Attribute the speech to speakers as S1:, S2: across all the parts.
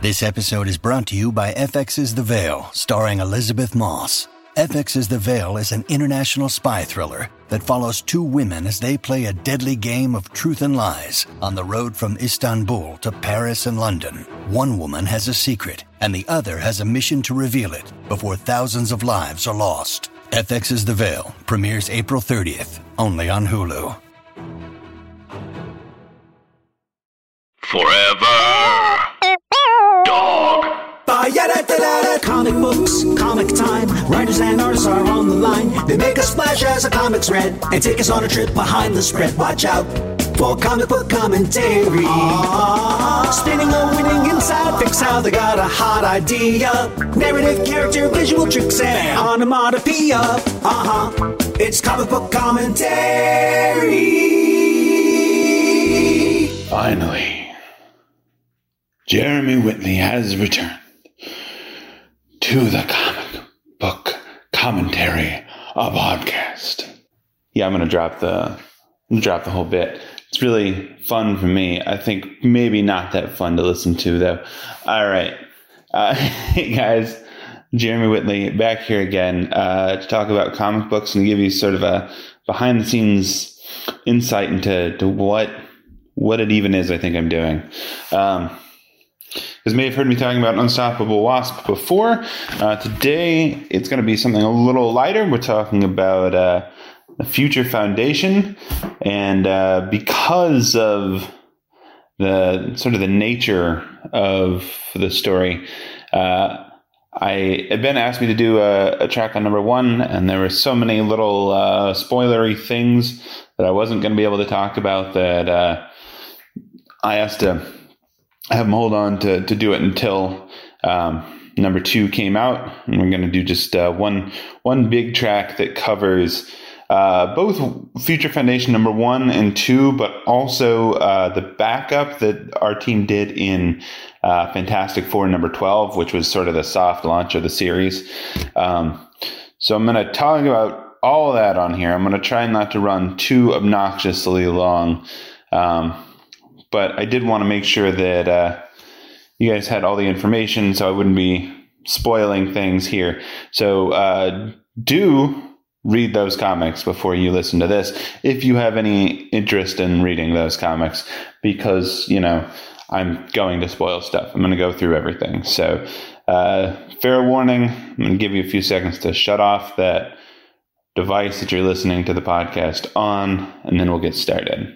S1: This episode is brought to you by FX's The Veil, starring Elizabeth Moss. FX's The Veil is an international spy thriller that follows two women as they play a deadly game of truth and lies on the road from Istanbul to Paris and London. One woman has a secret, and the other has a mission to reveal it before thousands of lives are lost. FX's The Veil premieres April 30th, only on Hulu.
S2: Forever. Dog.
S3: Comic books, comic time. Writers and artists are on the line. They make a splash as the comics read and take us on a trip behind the spread. Watch out for comic book commentary. Spinning a winning inside, fix how they got a hot idea. Narrative, character, visual tricks, and onomatopoeia. It's comic book commentary.
S4: Finally, Jeremy Whitley has returned to the Comic Book Commentary, a podcast. Yeah, I'm gonna drop the whole bit. It's really fun for me. I think maybe not that fun to listen to though. All right, hey guys, Jeremy Whitley back here again to talk about comic books and give you sort of a behind the scenes insight into what it even is I think I'm doing. As may have heard me talking about Unstoppable Wasp before, today it's going to be something a little lighter. We're talking about the Future Foundation, and because of the sort of the nature of the story, Ben asked me to do a track on number 1, and there were so many little spoilery things that I wasn't going to be able to talk about that I asked to have them hold on to do it until number 2 came out, and we're going to do just one big track that covers both Future Foundation number 1 and 2, but also the backup that our team did in Fantastic Four number 12, which was sort of the soft launch of the series. So I'm going to talk about all of that on here. I'm going to try not to run too obnoxiously long. But I did want to make sure that you guys had all the information so I wouldn't be spoiling things here. So do read those comics before you listen to this if you have any interest in reading those comics, because, you know, I'm going to spoil stuff. I'm going to go through everything. So fair warning, I'm going to give you a few seconds to shut off that device that you're listening to the podcast on, and then we'll get started.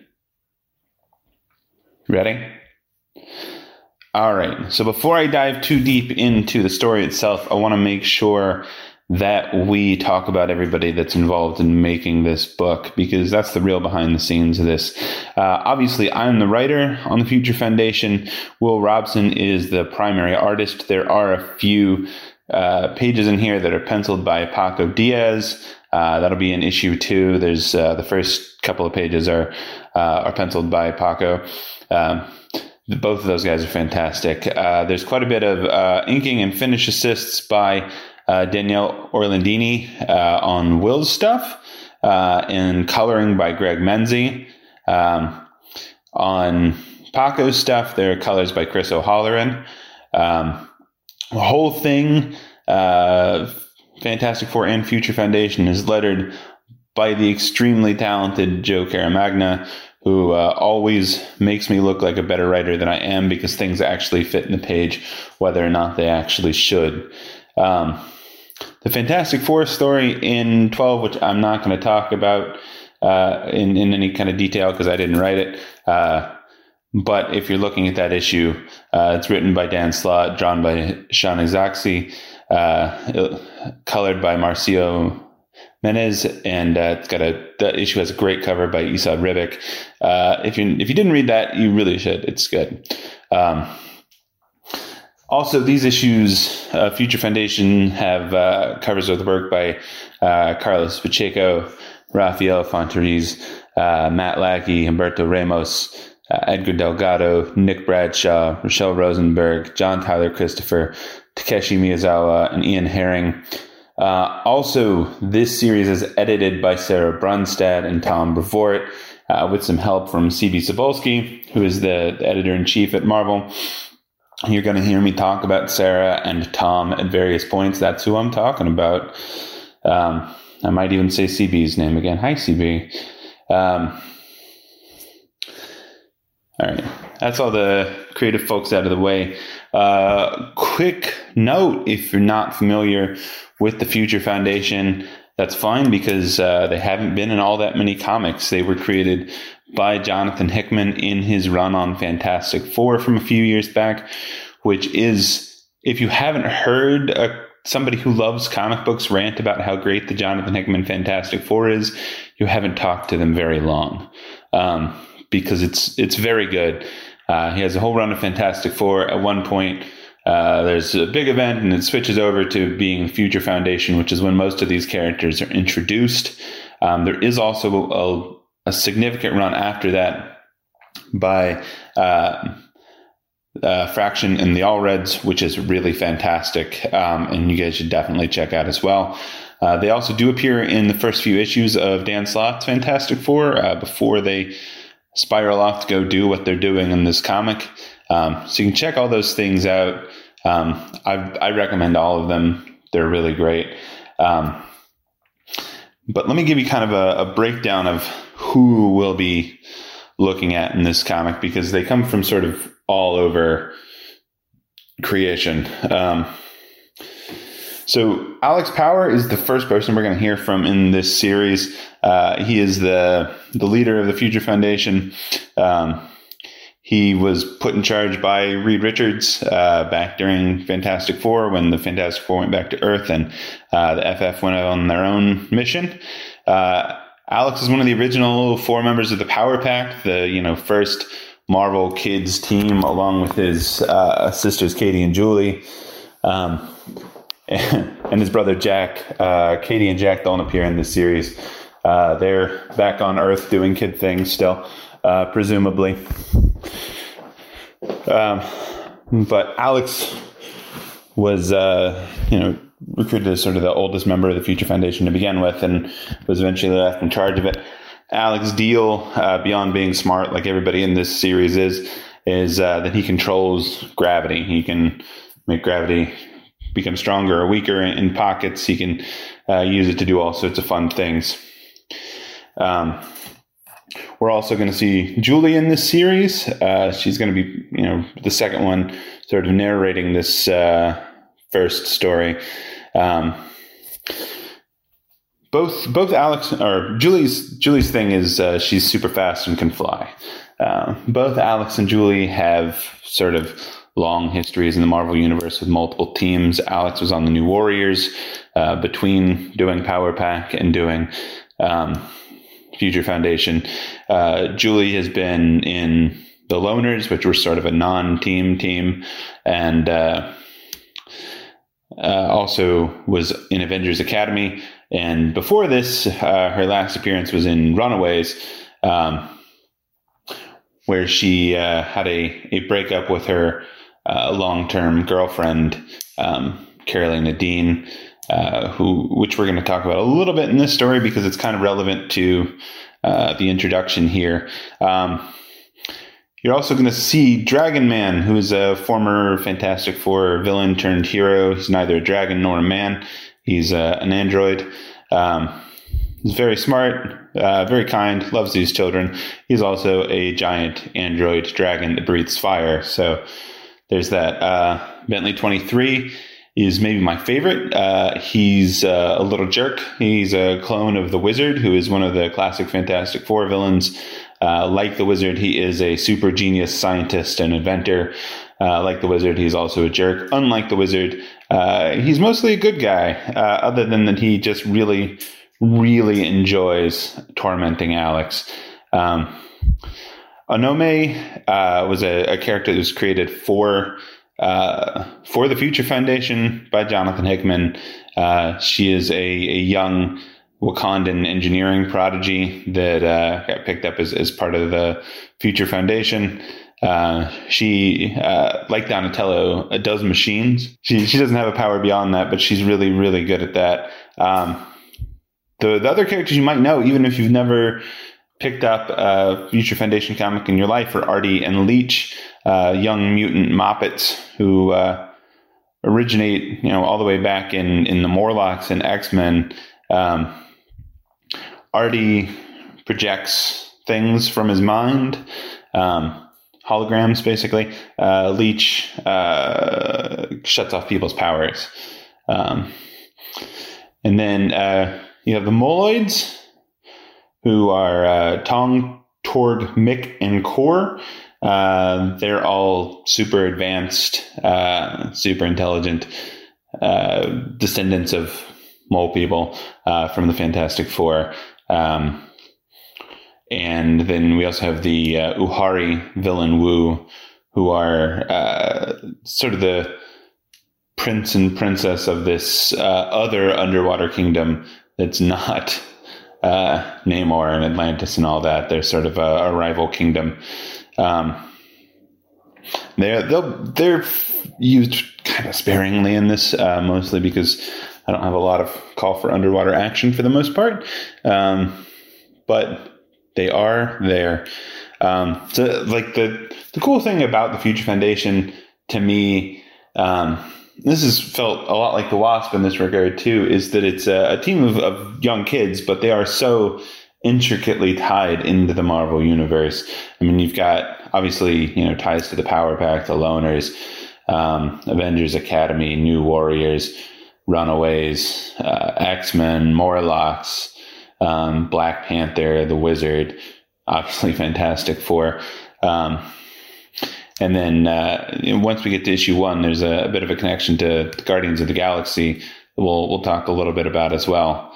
S4: Ready? All right. So before I dive too deep into the story itself, I want to make sure that we talk about everybody that's involved in making this book, because that's the real behind the scenes of this. Obviously, I'm the writer on the Future Foundation. Will Robson is the primary artist. There are a few pages in here that are penciled by Paco Diaz. That'll be in issue 2. There's the first couple of pages are penciled by Paco. Both of those guys are fantastic. There's quite a bit of inking and finish assists by Danielle Orlandini on Will's stuff, and coloring by Greg Menzie. On Paco's stuff, there are colors by Chris O'Halloran. The whole thing, Fantastic Four and Future Foundation, is lettered by the extremely talented Joe Caramagna, who always makes me look like a better writer than I am, because things actually fit in the page, whether or not they actually should. The Fantastic Four story in 12, which I'm not going to talk about in any kind of detail because I didn't write it. But if you're looking at that issue, it's written by Dan Slott, drawn by Sean Izaakse, colored by Marcio Menez, and the issue has a great cover by Esad Ribic. If you didn't read that, you really should. It's good. Also, these issues, Future Foundation, have covers of the work by Carlos Pacheco, Rafael Fonteriz, Matt Lackey, Humberto Ramos, Edgar Delgado, Nick Bradshaw, Rochelle Rosenberg, John Tyler Christopher, Takeshi Miyazawa, and Ian Herring. Also, this series is edited by Sarah Brunstad and Tom Brevoort, with some help from C.B. Cebulski, who is the editor-in-chief at Marvel. you're going to hear me talk about Sarah and Tom at various points. That's who I'm talking about. I might even say CB's name again. Hi, CB. All right. That's all the creative folks out of the way. Quick note, if you're not familiar with the Future Foundation, that's fine, because they haven't been in all that many comics. They were created by Jonathan Hickman in his run on Fantastic Four from a few years back, which is, if you haven't heard somebody who loves comic books rant about how great the Jonathan Hickman Fantastic Four is, you haven't talked to them very long, because it's very good. He has a whole run of Fantastic Four. At one point, there's a big event, and it switches over to being Future Foundation, which is when most of these characters are introduced. There is also a significant run after that by Fraction and the All Reds, which is really fantastic, and you guys should definitely check out as well. They also do appear in the first few issues of Dan Slott's Fantastic Four before they spiral off to go do what they're doing in this comic. So you can check all those things out. I recommend all of them. They're really great. But let me give you kind of a breakdown of who we'll be looking at in this comic, because they come from sort of all over creation. So Alex Power is the first person we're going to hear from in this series. He is the leader of the Future Foundation. He was put in charge by Reed Richards back during Fantastic Four, when the Fantastic Four went back to Earth and the FF went on their own mission. Alex is one of the original four members of the Power Pack, the first Marvel Kids team, along with his sisters Katie and Julie, and his brother Jack. Katie and Jack don't appear in this series. They're back on Earth doing kid things still, presumably. But Alex was, recruited as sort of the oldest member of the Future Foundation to begin with, and was eventually left in charge of it. Alex's deal, beyond being smart, like everybody in this series is that he controls gravity. He can make gravity become stronger or weaker in pockets. He can use it to do all sorts of fun things. We're also going to see Julie in this series. She's going to be, the second one, sort of narrating this first story. Both Alex, or Julie's thing is she's super fast and can fly. Both Alex and Julie have sort of long histories in the Marvel Universe with multiple teams. Alex was on the New Warriors between doing Power Pack and doing Future Foundation. Julie has been in the Loners, which were sort of a non-team team, and also was in Avengers Academy. And before this, her last appearance was in Runaways, where she had a breakup with her long-term girlfriend, Caroline Nadine, which we're going to talk about a little bit in this story because it's kind of relevant to the introduction here. You're also going to see Dragon Man, who is a former Fantastic Four villain turned hero. He's neither a dragon nor a man. He's an android. He's very smart, very kind, loves these children. He's also a giant android dragon that breathes fire. So there's that. Bentley 23 is maybe my favorite. He's a little jerk. He's a clone of the Wizard, who is one of the classic Fantastic Four villains. Like the Wizard, he is a super genius scientist and inventor. Like the Wizard, he's also a jerk. Unlike the Wizard, he's mostly a good guy, other than that he just really, really enjoys tormenting Alex. Onome was a character that was created for the Future Foundation by Jonathan Hickman. She is a young Wakandan engineering prodigy that got picked up as part of the Future Foundation. She, like Donatello, does machines. She doesn't have a power beyond that, but she's really, really good at that. The other characters you might know, even if you've never picked up a Future Foundation comic in your life are Artie and Leech, young mutant Moppets who originate, all the way back in the Morlocks and X-Men. Artie projects things from his mind, holograms, basically. Leech shuts off people's powers. And then you have the Moloids, who are Tong, Torg, Mick, and Kor. They're all super advanced, super intelligent descendants of mole people from the Fantastic Four. And then we also have the Uhari villain Wu, who are sort of the prince and princess of this other underwater kingdom that's not Namor and Atlantis and all that. They're sort of a rival kingdom. They're used kind of sparingly in this, mostly because I don't have a lot of call for underwater action for the most part. But they are there. So like the cool thing about the Future Foundation to me, this has felt a lot like the Wasp in this regard too, is that it's a team of young kids, but they are so intricately tied into the Marvel universe. I mean, you've got obviously, ties to the Power Pack, the Loners, Avengers Academy, New Warriors, Runaways, X-Men, Morlocks, Black Panther, the Wizard, obviously Fantastic Four. And then once we get to issue 1, there's a bit of a connection to Guardians of the Galaxy. We'll talk a little bit about as well.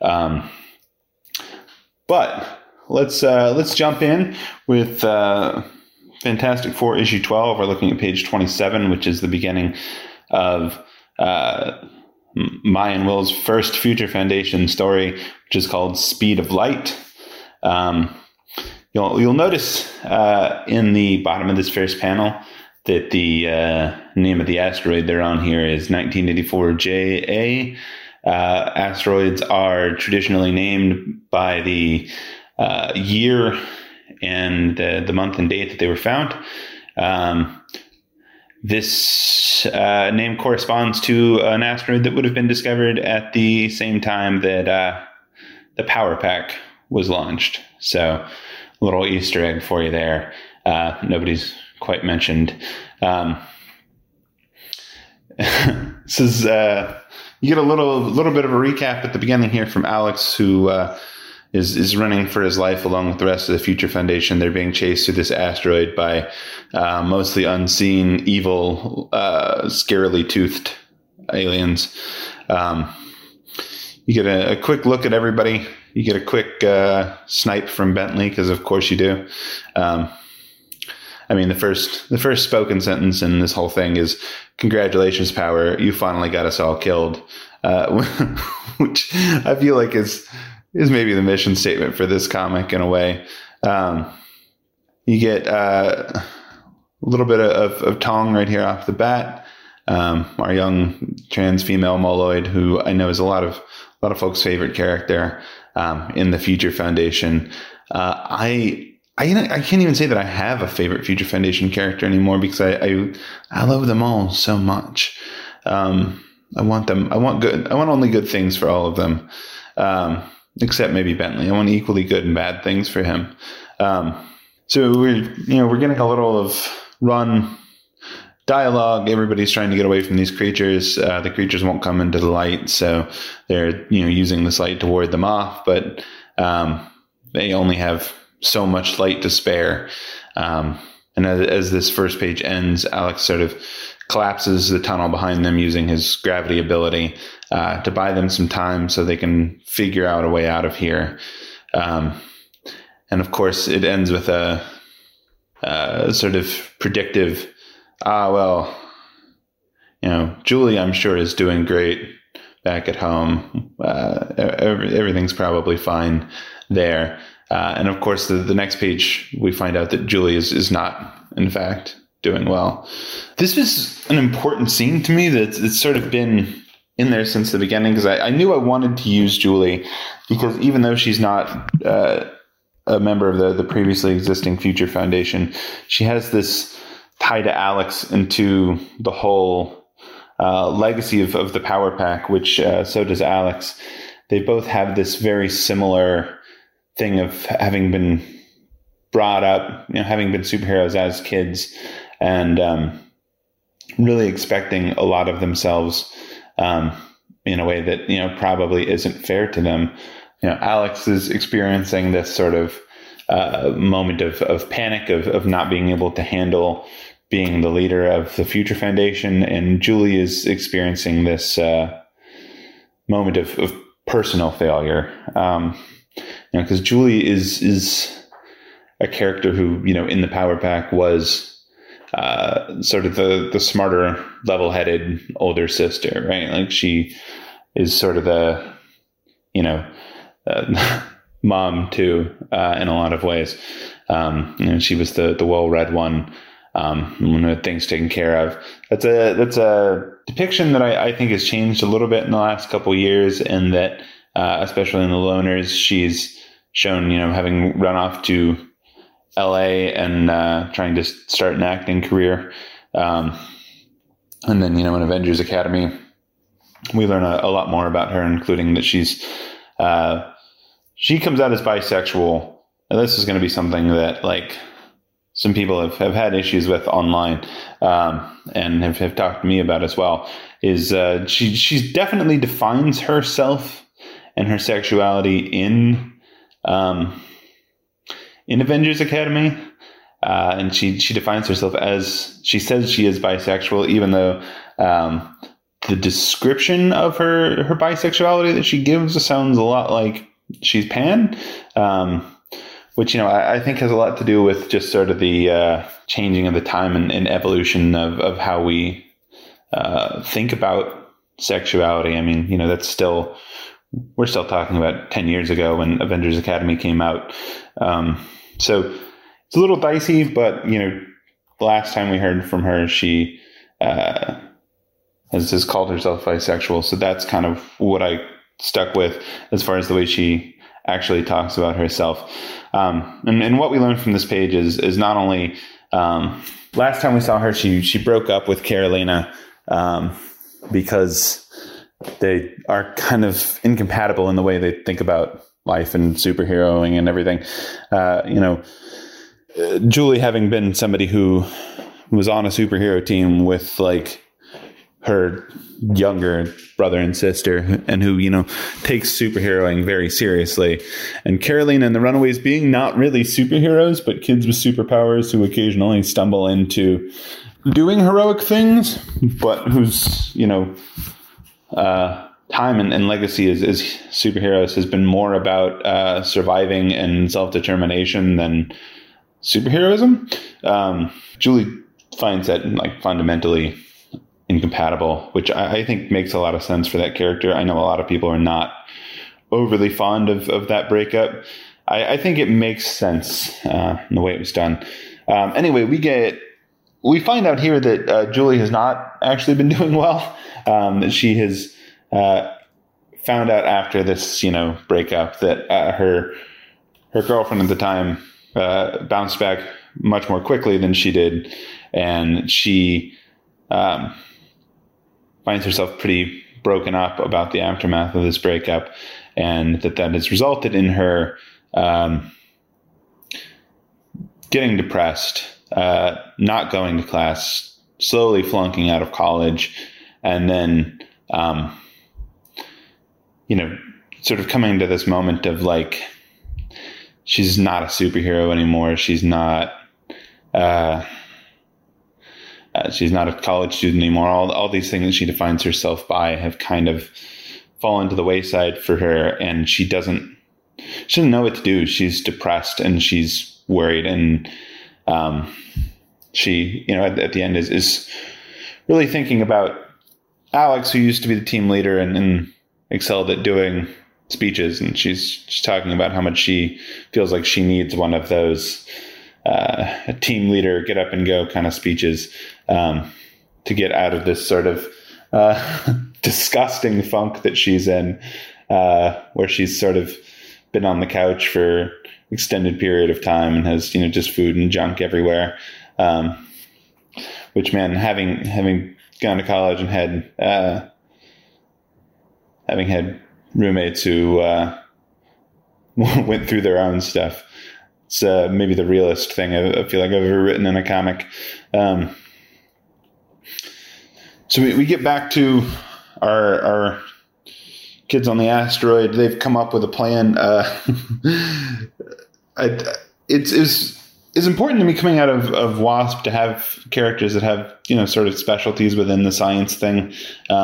S4: But let's jump in with Fantastic Four issue 12. We're looking at page 27, which is the beginning of my and Will's first Future Foundation story, which is called Speed of Light. You'll notice in the bottom of this first panel that the name of the asteroid they're on here is 1984 JA. Asteroids are traditionally named by the year and the month and date that they were found. This name corresponds to an asteroid that would have been discovered at the same time that the Power Pack was launched. So a little Easter egg for you there. Nobody's quite mentioned. This is you get a little bit of a recap at the beginning here from Alex, who is running for his life along with the rest of the Future Foundation. They're being chased through this asteroid by mostly unseen, evil, scarily toothed aliens. You get a quick look at everybody. You get a quick snipe from Bentley, because of course you do. I mean, the first spoken sentence in this whole thing is, "Congratulations, Power, you finally got us all killed," which I feel like is maybe the mission statement for this comic in a way. You get a little bit of Tong right here off the bat, our young trans female Moloid, who I know is a lot of folks' favorite character in the Future Foundation. I can't even say that I have a favorite Future Foundation character anymore, because I love them all so much. I want only good things for all of them, except maybe Bentley. I want equally good and bad things for him. So we're getting a little of run dialogue. Everybody's trying to get away from these creatures. The creatures won't come into the light, so they're using this light to ward them off. But they only have so much light to spare. And as this first page ends, Alex sort of collapses the tunnel behind them using his gravity ability to buy them some time so they can figure out a way out of here. And of course, it ends with a sort of predictive, Julie, I'm sure, is doing great back at home. Everything's probably fine there. And of course, the next page, we find out that Julie is not, in fact, doing well. This was an important scene to me that's sort of been in there since the beginning, because I knew I wanted to use Julie, because even though she's not a member of the previously existing Future Foundation. She has this tie to Alex into the whole legacy of the Power Pack, which so does Alex. They both have this very similar thing of having been brought up, having been superheroes as kids, and really expecting a lot of themselves in a way that probably isn't fair to them. Alex is experiencing this sort of moment of panic of not being able to handle being the leader of the Future Foundation, and Julie is experiencing this moment of personal failure. Because Julie is a character who, in the Power Pack was sort of the smarter, level-headed older sister, right? Like she is sort of the, mom too, in a lot of ways. She was the well-read one, with things taken care of. That's a depiction that I think has changed a little bit in the last couple of years, and that especially in the Loners, she's shown, having run off to LA and trying to start an acting career. And then, in Avengers Academy, we learn a lot more about her, including that she comes out as bisexual. And this is going to be something that some people have had issues with online, and have talked to me about as well, is she definitely defines herself and her sexuality in Avengers Academy. And she defines herself as, she says she is bisexual, even though the description of her bisexuality that she gives sounds a lot like she's pan, which, I think has a lot to do with just sort of the changing of the time and evolution of how we think about sexuality. I mean, we're still talking about 10 years ago when Avengers Academy came out. So it's a little dicey, but, the last time we heard from her, she has called herself bisexual. So that's kind of what I stuck with as far as the way she actually talks about herself. And what we learned from this page is not only, last time we saw her, she broke up with Carolina because they are kind of incompatible in the way they think about life and superheroing and everything. Julie, having been somebody who was on a superhero team with her younger brother and sister, and who, takes superheroing very seriously. And Carolina and the Runaways being not really superheroes, but kids with superpowers who occasionally stumble into doing heroic things, but whose, time and legacy as superheroes has been more about surviving and self-determination than superheroism. Julie finds that fundamentally incompatible, which I think makes a lot of sense for that character. I know a lot of people are not overly fond of that breakup. I think it makes sense in the way it was done. Anyway, we find out here that Julie has not actually been doing well. That she has found out after this, breakup that her girlfriend at the time bounced back much more quickly than she did, and she finds herself pretty broken up about the aftermath of this breakup, and that has resulted in her getting depressed, not going to class, slowly flunking out of college, and then sort of coming to this moment of she's not a superhero anymore. She's not a college student anymore. All these things that she defines herself by have kind of fallen to the wayside for her, and she doesn't know what to do. She's depressed and she's worried, and she, at the end is really thinking about Alex, who used to be the team leader and excelled at doing speeches, and she's talking about how much she feels like she needs one of those team leader get up and go kind of speeches to get out of this sort of disgusting funk that she's in, where she's sort of been on the couch for extended period of time and has, just food and junk everywhere. Which, man, having gone to college and having had roommates who went through their own stuff, it's maybe the realest thing I feel like I've ever written in a comic. So we get back to our kids on the asteroid. They've come up with a plan. It's important to me coming out of WASP to have characters that have, sort of specialties within the science thing.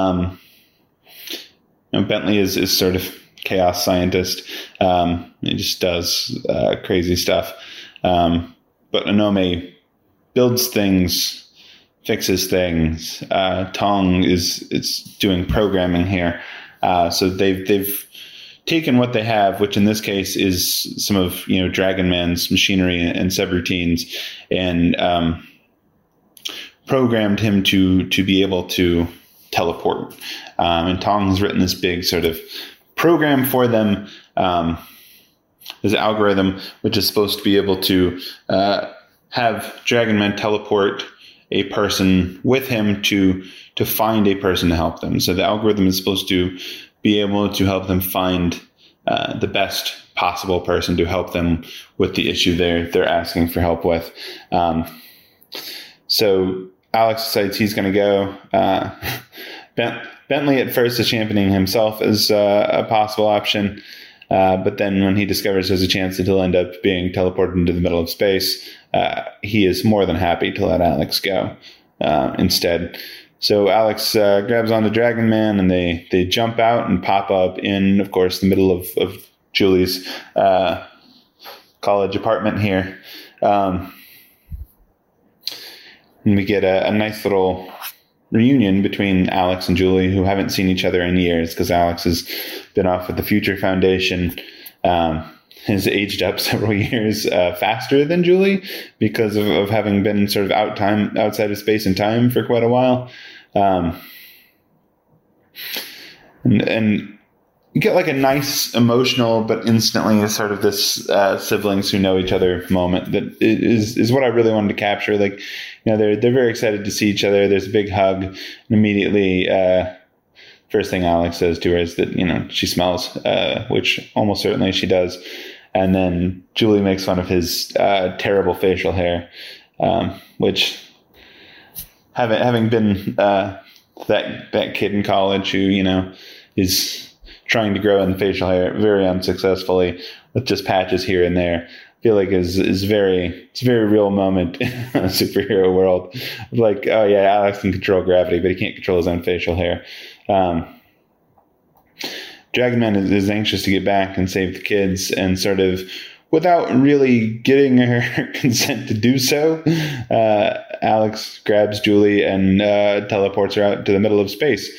S4: Bentley is sort of chaos scientist. He just does crazy stuff. But Onome builds things, fixes things. Tong is doing programming here. So they've taken what they have, which in this case is some of Dragon Man's machinery and subroutines, and programmed him to be able to teleport. And Tong has written this big sort of program for them, this algorithm, which is supposed to be able to have Dragon Man teleport a person with him to find a person to help them. So the algorithm is supposed to be able to help them find the best possible person to help them with the issue they're asking for help with. So Alex decides he's going to go. Bentley at first is championing himself as a possible option, but then when he discovers there's a chance that he'll end up being teleported into the middle of space, he is more than happy to let Alex go instead. So Alex grabs onto Dragon Man, and they jump out and pop up in, of course, the middle of Julie's college apartment here. And we get a nice little reunion between Alex and Julie, who haven't seen each other in years because Alex has been off with the Future Foundation. Has aged up several years faster than Julie because of having been sort of outside of space and time for quite a while. And you get like a nice emotional, but instantly sort of this siblings who know each other moment that is what I really wanted to capture. Like, they're very excited to see each other. There's a big hug, and immediately first thing Alex says to her is that, she smells, which almost certainly she does. And then Julie makes fun of his terrible facial hair, which having been that kid in college who, is trying to grow in the facial hair very unsuccessfully with just patches here and there, I feel like it's a very real moment in a superhero world. Like, oh yeah, Alex can control gravity, but he can't control his own facial hair. Dragon Man is anxious to get back and save the kids, and sort of without really getting her consent to do so, Alex grabs Julie and teleports her out to the middle of space.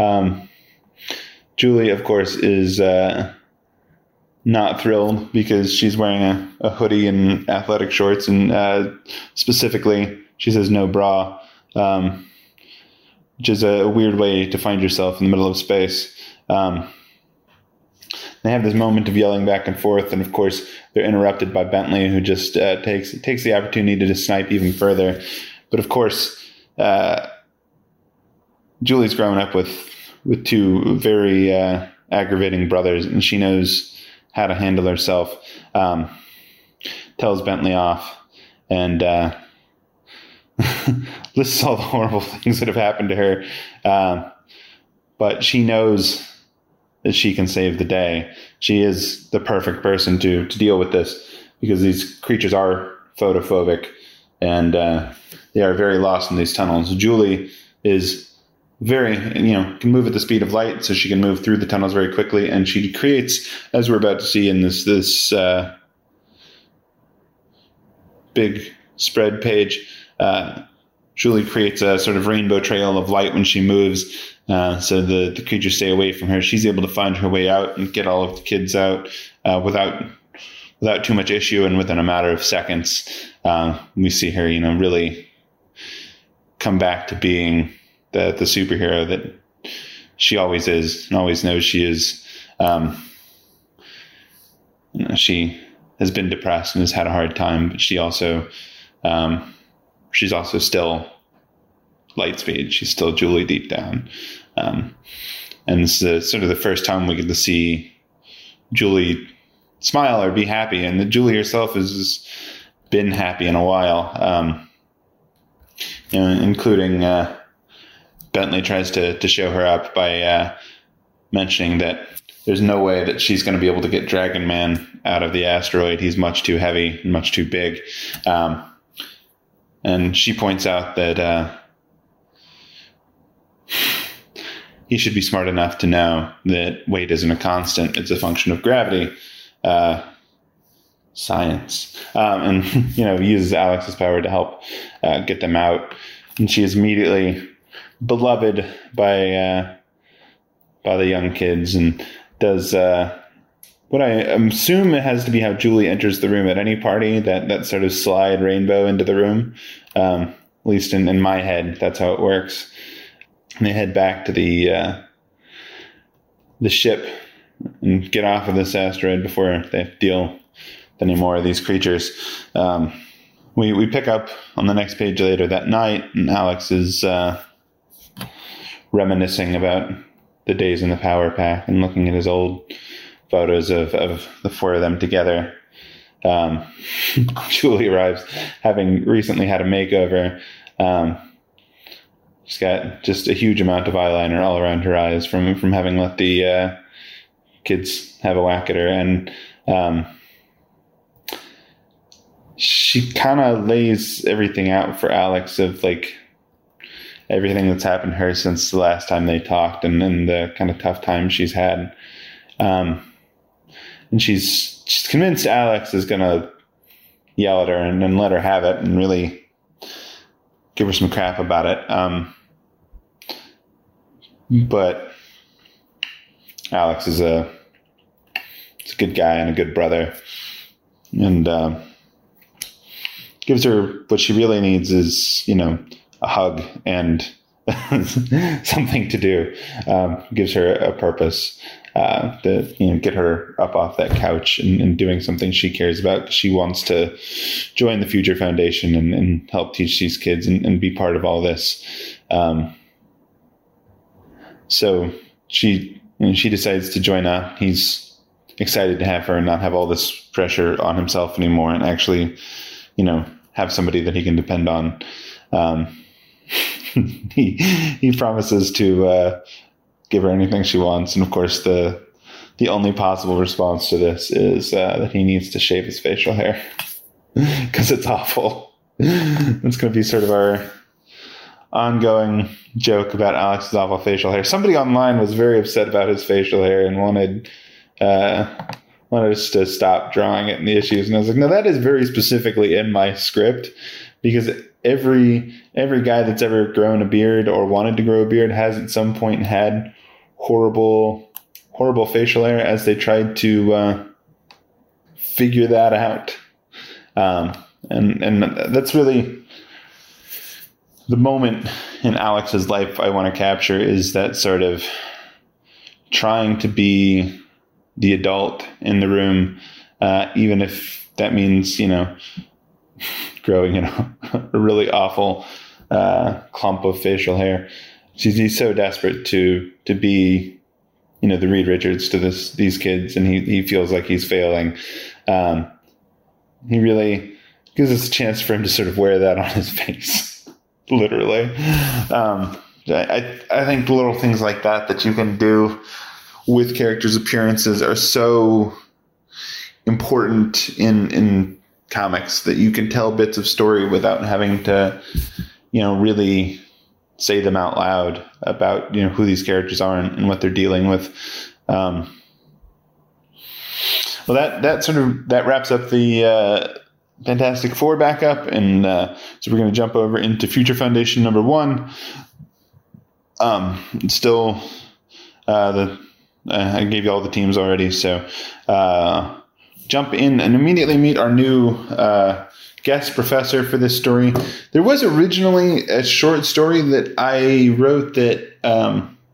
S4: Julie, of course, is not thrilled because she's wearing a hoodie and athletic shorts, and specifically, she says no bra, which is a weird way to find yourself in the middle of space. They have this moment of yelling back and forth, and of course, they're interrupted by Bentley, who just takes the opportunity to snipe even further. But of course, Julie's grown up with two very aggravating brothers, and she knows how to handle herself. Tells Bentley off, and lists all the horrible things that have happened to her. But she knows that she can save the day. She is the perfect person to deal with this, because these creatures are photophobic, and they are very lost in these tunnels. Julie is very, can move at the speed of light, so she can move through the tunnels very quickly, and she creates, as we're about to see in this big spread page, Julie creates a sort of rainbow trail of light when she moves, so the creatures stay away from her. She's able to find her way out and get all of the kids out without too much issue, and within a matter of seconds, we see her, really come back to being the superhero that she always is and always knows she is. She has been depressed and has had a hard time, but she's also still Lightspeed. She's still Julie deep down. And this is sort of the first time we get to see Julie smile or be happy. And that Julie herself has been happy in a while. Including Bentley tries to show her up by mentioning that there's no way that she's going to be able to get Dragon Man out of the asteroid. He's much too heavy and much too big. And she points out that he should be smart enough to know that weight isn't a constant. It's a function of gravity. Science. And, uses Alex's power to help get them out. And she is immediately beloved by the young kids and does what I assume it has to be how Julie enters the room at any party, that sort of slide rainbow into the room. At least in my head, that's how it works. And they head back to the ship and get off of this asteroid before they have to deal with any more of these creatures. We pick up on the next page later that night, and Alex is reminiscing about the days in the Power Pack and looking at his old photos of the four of them together. Julie arrives having recently had a makeover. She's got just a huge amount of eyeliner all around her eyes from having let the kids have a whack at her. And she kind of lays everything out for Alex of like everything that's happened to her since the last time they talked and the kind of tough time she's had. And she's convinced Alex is going to yell at her and let her have it and really give her some crap about it. But Alex is a good guy and a good brother, and gives her what she really needs is, a hug and something to do. Gives her a purpose to get her up off that couch and doing something she cares about. She wants to join the Future Foundation and help teach these kids and be part of all this. So she decides to join up. He's excited to have her and not have all this pressure on himself anymore and actually, have somebody that he can depend on. He promises to give her anything she wants. And of course, the only possible response to this is that he needs to shave his facial hair because it's awful. It's going to be sort of our ongoing joke about Alex's awful facial hair. Somebody online was very upset about his facial hair and wanted us to stop drawing it in the issues. And I was like, no, that is very specifically in my script, because every guy that's ever grown a beard or wanted to grow a beard has at some point had horrible facial hair as they tried to figure that out. And that's really the moment in Alex's life I want to capture, is that sort of trying to be the adult in the room, even if that means, growing, a really awful clump of facial hair. He's so desperate to be, the Reed Richards to these kids, and he feels like he's failing. He really gives us a chance for him to sort of wear that on his face. Literally. I think little things like that you can do with characters' appearances are so important in comics, that you can tell bits of story without having to, really say them out loud about, who these characters are and what they're dealing with. Well, that wraps up the Fantastic Four backup, and so we're going to jump over into Future Foundation number 1. Still, I gave you all the teams already, so jump in and immediately meet our new guest professor for this story. There was originally a short story that I wrote that.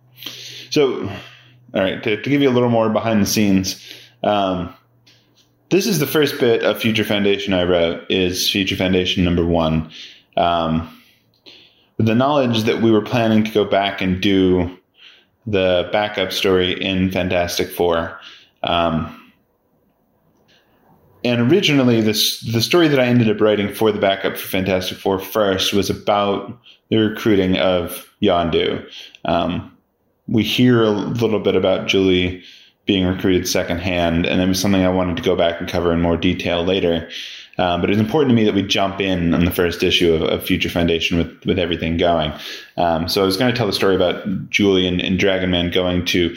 S4: So, all right, to give you a little more behind the scenes. this is the first bit of Future Foundation I wrote, is Future Foundation number 1. With the knowledge that we were planning to go back and do the backup story in Fantastic Four. And originally, the story that I ended up writing for the backup for Fantastic Four first was about the recruiting of Yondu. We hear a little bit about Julie being recruited secondhand, and it was something I wanted to go back and cover in more detail later. But it's important to me that we jump in on the first issue of Future Foundation with everything going. So I was going to tell the story about Julie and Dragon Man going to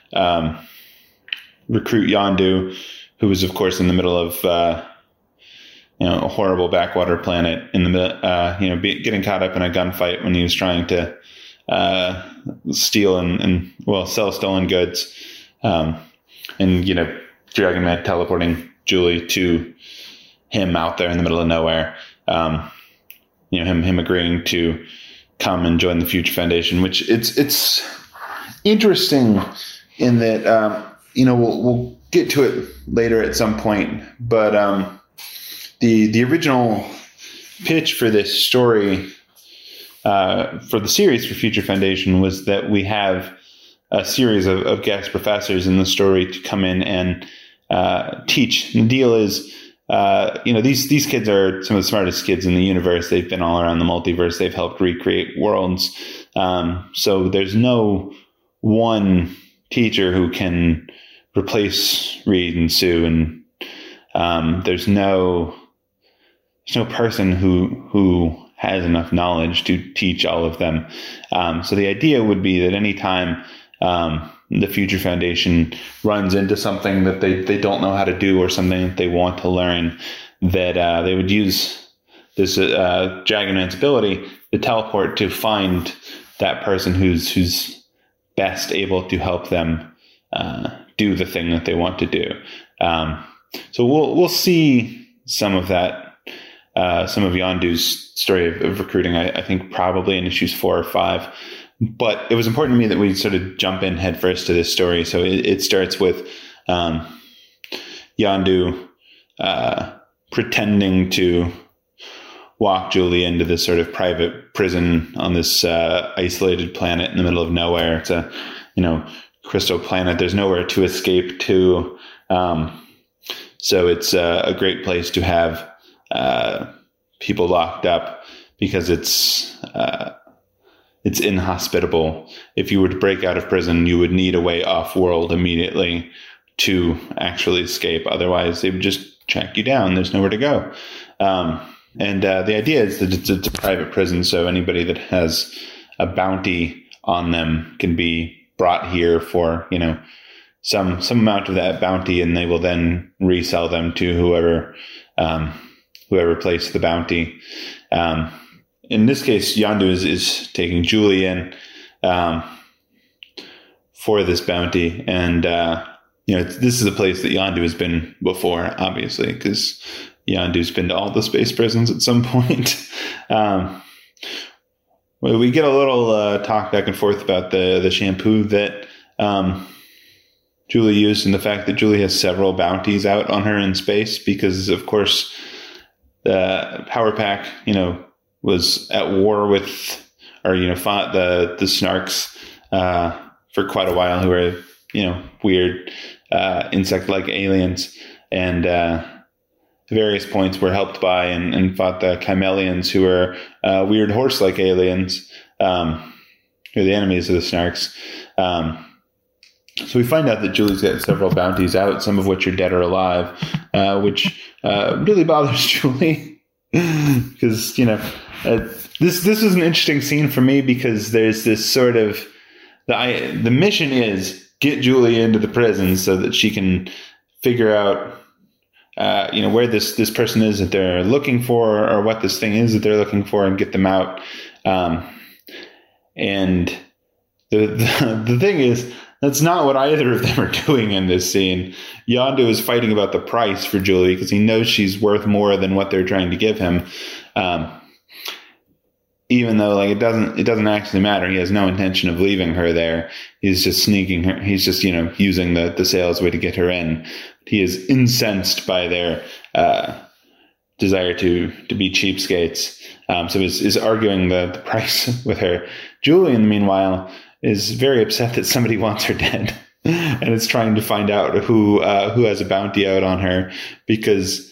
S4: recruit Yondu, who was, of course, in the middle of a horrible backwater planet, in the middle, getting caught up in a gunfight when he was trying to steal and sell stolen goods, and Dragon Man teleporting Julie to him out there in the middle of nowhere. Him agreeing to come and join the Future Foundation, which it's interesting in that we'll get to it later at some point, but the original pitch for this story for the series for Future Foundation was that we have a series of guest professors in the story to come in and teach. And the deal is, these kids are some of the smartest kids in the universe. They've been all around the multiverse. They've helped recreate worlds. So there's no one teacher who can replace Reed and Sue, and there's no person who has enough knowledge to teach all of them. So the idea would be that anytime the Future Foundation runs into something that they don't know how to do, or something that they want to learn, that they would use this Dragon Man's ability to teleport to find that person who's best able to help them do the thing that they want to do. So we'll see some of that, some of Yondu's story of recruiting, I think probably in issues 4 or 5. But it was important to me that we sort of jump in headfirst to this story. So it starts with Yondu pretending to walk Julie into this sort of private prison on this isolated planet in the middle of nowhere. It's a crystal planet. There's nowhere to escape to. So it's a great place to have people locked up, because it's inhospitable. If you were to break out of prison, you would need a way off world immediately to actually escape. Otherwise, they would just track you down. There's nowhere to go. And the idea is that it's a private prison, so anybody that has a bounty on them can be brought here for some amount of that bounty, and they will then resell them to whoever placed the bounty. In this case, Yondu is taking Julie in for this bounty, and this is a place that Yondu has been before, obviously, because Yondu's been to all the space prisons at some point. We get a little talk back and forth about the shampoo that Julie used, and the fact that Julie has several bounties out on her in space, because, of course, the Power Pack, was at war with, fought the Snarks for quite a while, who are, weird insect-like aliens, and at various points were helped by and fought the Chimelians, who are weird horse-like aliens, who are the enemies of the Snarks. So we find out that Julie's got several bounties out, some of which are dead or alive, which really bothers Julie, because this was an interesting scene for me, because there's this sort of the mission is get Julie into the prison so that she can figure out where this person is that they're looking for, or what this thing is that they're looking for, and get them out. And the thing is, that's not what either of them are doing in this scene. Yondu is fighting about the price for Julie, because he knows she's worth more than what they're trying to give him. Even though it doesn't actually matter. He has no intention of leaving her there. He's just sneaking her. He's just, using the sales way to get her in. he is incensed by their desire to be cheapskates. So is arguing the price with her. Julian, meanwhile, is very upset that somebody wants her dead, and is trying to find out who has a bounty out on her, because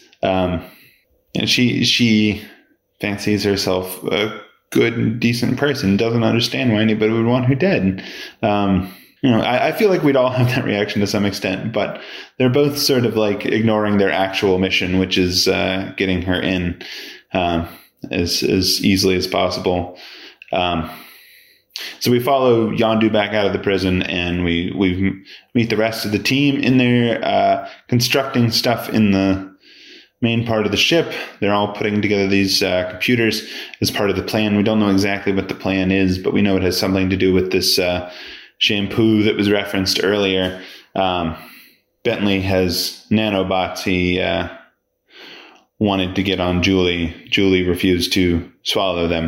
S4: she fancies herself a good and decent person, doesn't understand why anybody would want her dead. I feel like we'd all have that reaction to some extent, but they're both sort of like ignoring their actual mission, which is getting her in as easily as possible. So we follow Yondu back out of the prison, and we meet the rest of the team in there constructing stuff in the main part of the ship. They're all putting together these computers as part of the plan. We don't know exactly what the plan is, but we know it has something to do with this shampoo that was referenced earlier. Bentley has nanobots. He wanted to get on Julie. Julie refused to swallow them.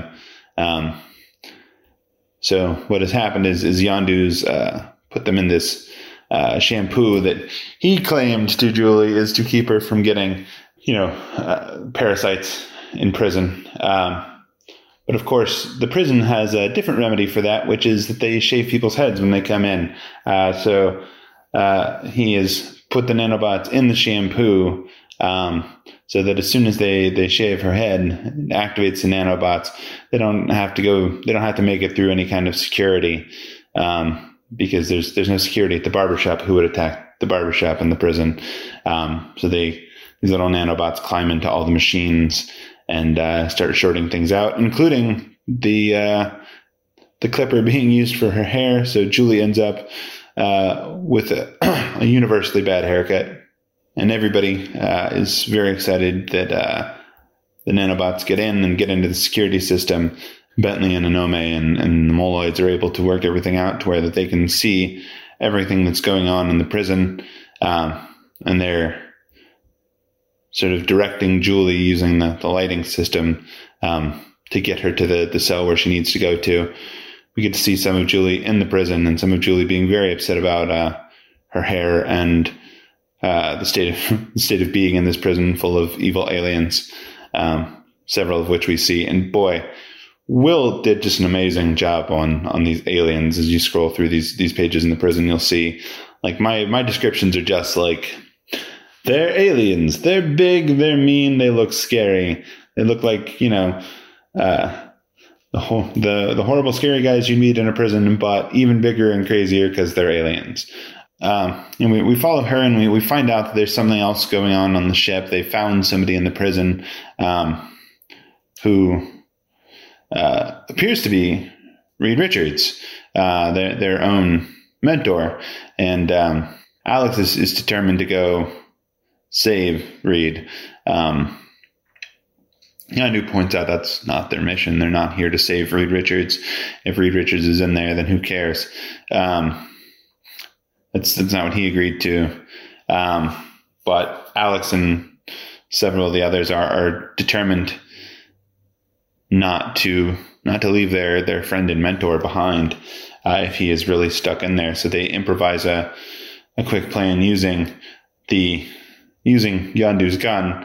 S4: So what has happened is Yondu's put them in this shampoo that he claimed to Julie is to keep her from getting, parasites in prison. But of course, the prison has a different remedy for that, which is that they shave people's heads when they come in. So he has put the nanobots in the shampoo, so that as soon as they shave her head, it activates the nanobots. They don't have to make it through any kind of security, because there's no security at the barbershop who would attack the barbershop in the prison. So these little nanobots climb into all the machines and start shorting things out, including the clipper being used for her hair. So Julie ends up with a universally bad haircut, and everybody is very excited that the nanobots get in and get into the security system. Bentley and Onome and the Moloids are able to work everything out to where that they can see everything that's going on in the prison, and they're sort of directing Julie using the lighting system to get her to the cell where she needs to go to. We get to see some of Julie in the prison, and some of Julie being very upset about her hair and the state of being in this prison full of evil aliens, several of which we see. And boy, Will did just an amazing job on these aliens. As you scroll through these pages in the prison, you'll see, like, my descriptions are just like, they're aliens. They're big. They're mean. They look scary. They look like, the horrible, scary guys you meet in a prison, but even bigger and crazier because they're aliens. And we follow her, and we find out that there's something else going on the ship. They found somebody in the prison who appears to be Reed Richards, their own mentor. And Alex is determined to go save Reed. Yondu points out that's not their mission. They're not here to save Reed Richards. If Reed Richards is in there, then who cares? That's not what he agreed to. But Alex and several of the others are determined not to leave their friend and mentor behind if he is really stuck in there. So they improvise a quick plan using Yondu's gun,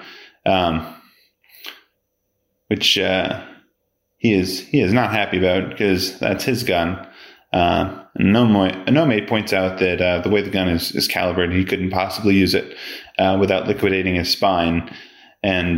S4: which he is not happy about, because that's his gun. Onome points out that the way the gun is calibrated, he couldn't possibly use it without liquidating his spine. And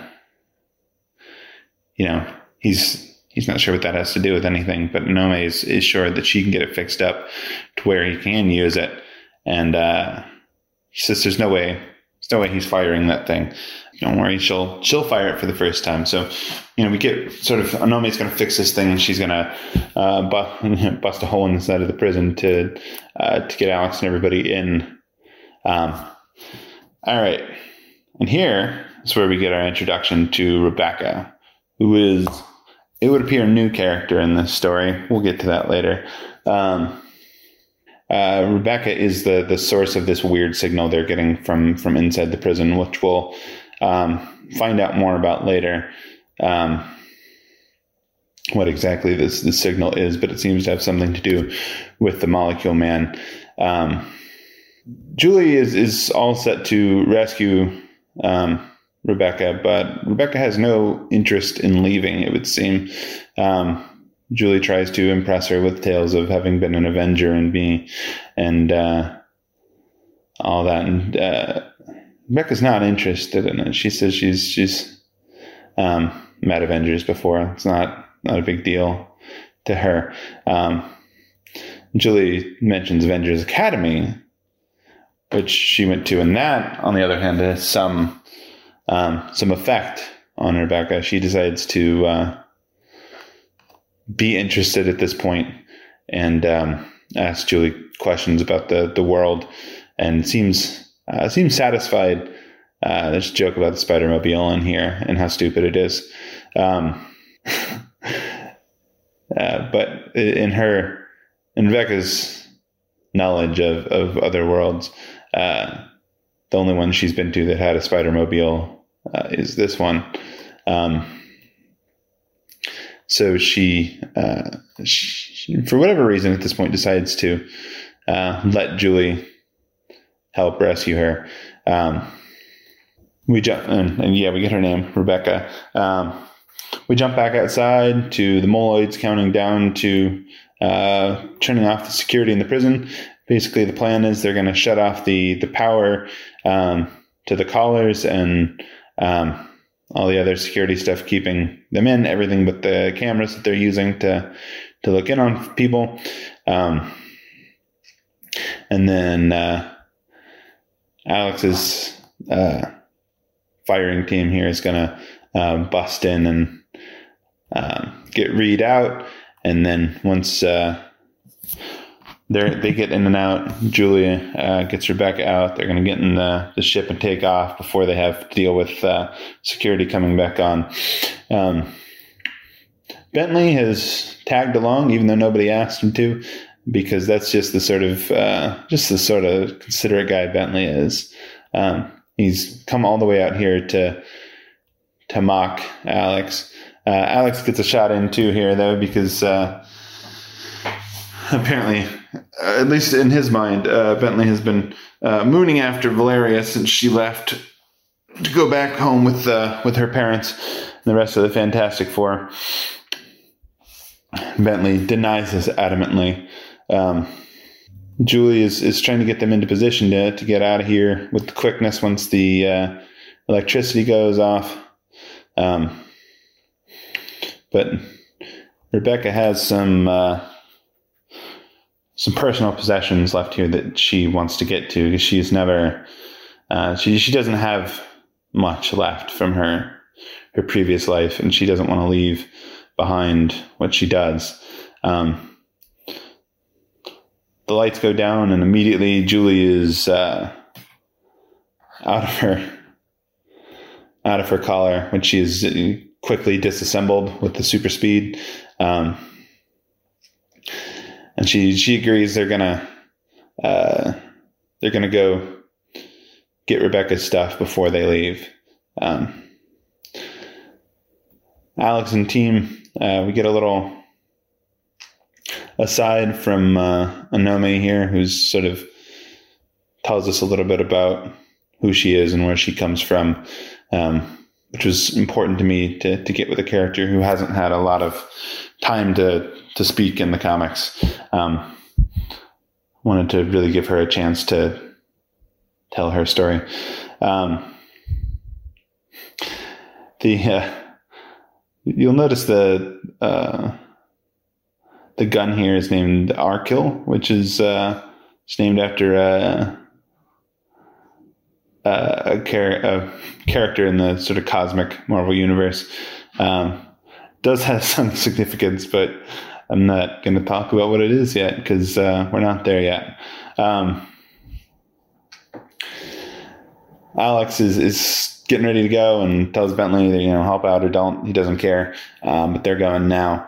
S4: he's not sure what that has to do with anything, but Onome is sure that she can get it fixed up to where he can use it. And he says there's no way he's firing that thing. Don't worry, she'll fire it for the first time. So, we get sort of, Onome's going to fix this thing, and she's going to bust a hole in the side of the prison to get Alex and everybody in. All right. And here is where we get our introduction to Rebecca, who is, it would appear, a new character in this story. We'll get to that later. Rebecca is the source of this weird signal they're getting from inside the prison, which we'll find out more about later, what exactly this signal is, but it seems to have something to do with the Molecule Man. Julie is all set to rescue Rebecca, but Rebecca has no interest in leaving, it would seem. Julie tries to impress her with tales of having been an Avenger and all that. And Rebecca's not interested in it. She says she's met Avengers before. It's not a big deal to her. Julie mentions Avengers Academy, which she went to, and that, on the other hand, has some effect on Rebecca. She decides to be interested at this point and ask Julie questions about the world, and seems satisfied. There's a joke about the Spider-Mobile in here and how stupid it is. But in Rebecca's knowledge of other worlds, the only one she's been to that had a Spider-Mobile is this one. So she, for whatever reason at this point, decides to let Julie help rescue her. We jump, and yeah, we get her name, Rebecca. We jump back outside to the Moloids counting down to turning off the security in the prison. Basically, the plan is they're going to shut off the power to the collars and all the other security stuff, keeping them in, everything but the cameras that they're using to look in on people. And then Alex's firing team here is going to bust in and get Reed out. And then once they get in and out, Julia gets Rebecca out. They're going to get in the ship and take off before they have to deal with security coming back on. Bentley has tagged along, even though nobody asked him to, because that's just the sort of considerate guy Bentley is. He's come all the way out here to mock Alex. Alex gets a shot in too here, though, because apparently, at least in his mind, Bentley has been mooning after Valeria since she left to go back home with her parents and the rest of the Fantastic Four. Bentley denies this adamantly. Julie is trying to get them into position to get out of here with quickness once the electricity goes off. But Rebecca has some personal possessions left here that she wants to get to, because she's never she doesn't have much left from her previous life, and she doesn't want to leave behind what she does. The lights go down, and immediately Julie is out of her collar, when she is quickly disassembled with the super speed. And she agrees they're gonna go get Rebecca's stuff before they leave. Alex and team, we get a little aside from Anome here, who's sort of tells us a little bit about who she is and where she comes from, which was important to me to get with a character who hasn't had a lot of time to speak in the comics. Wanted to really give her a chance to tell her story. You'll notice the gun here is named Arkil, which is it's named after a character in the sort of cosmic Marvel universe. Does have some significance, but I'm not going to talk about what it is yet, because we're not there yet. Alex is getting ready to go and tells Bentley that, help out or don't. He doesn't care, but they're going now.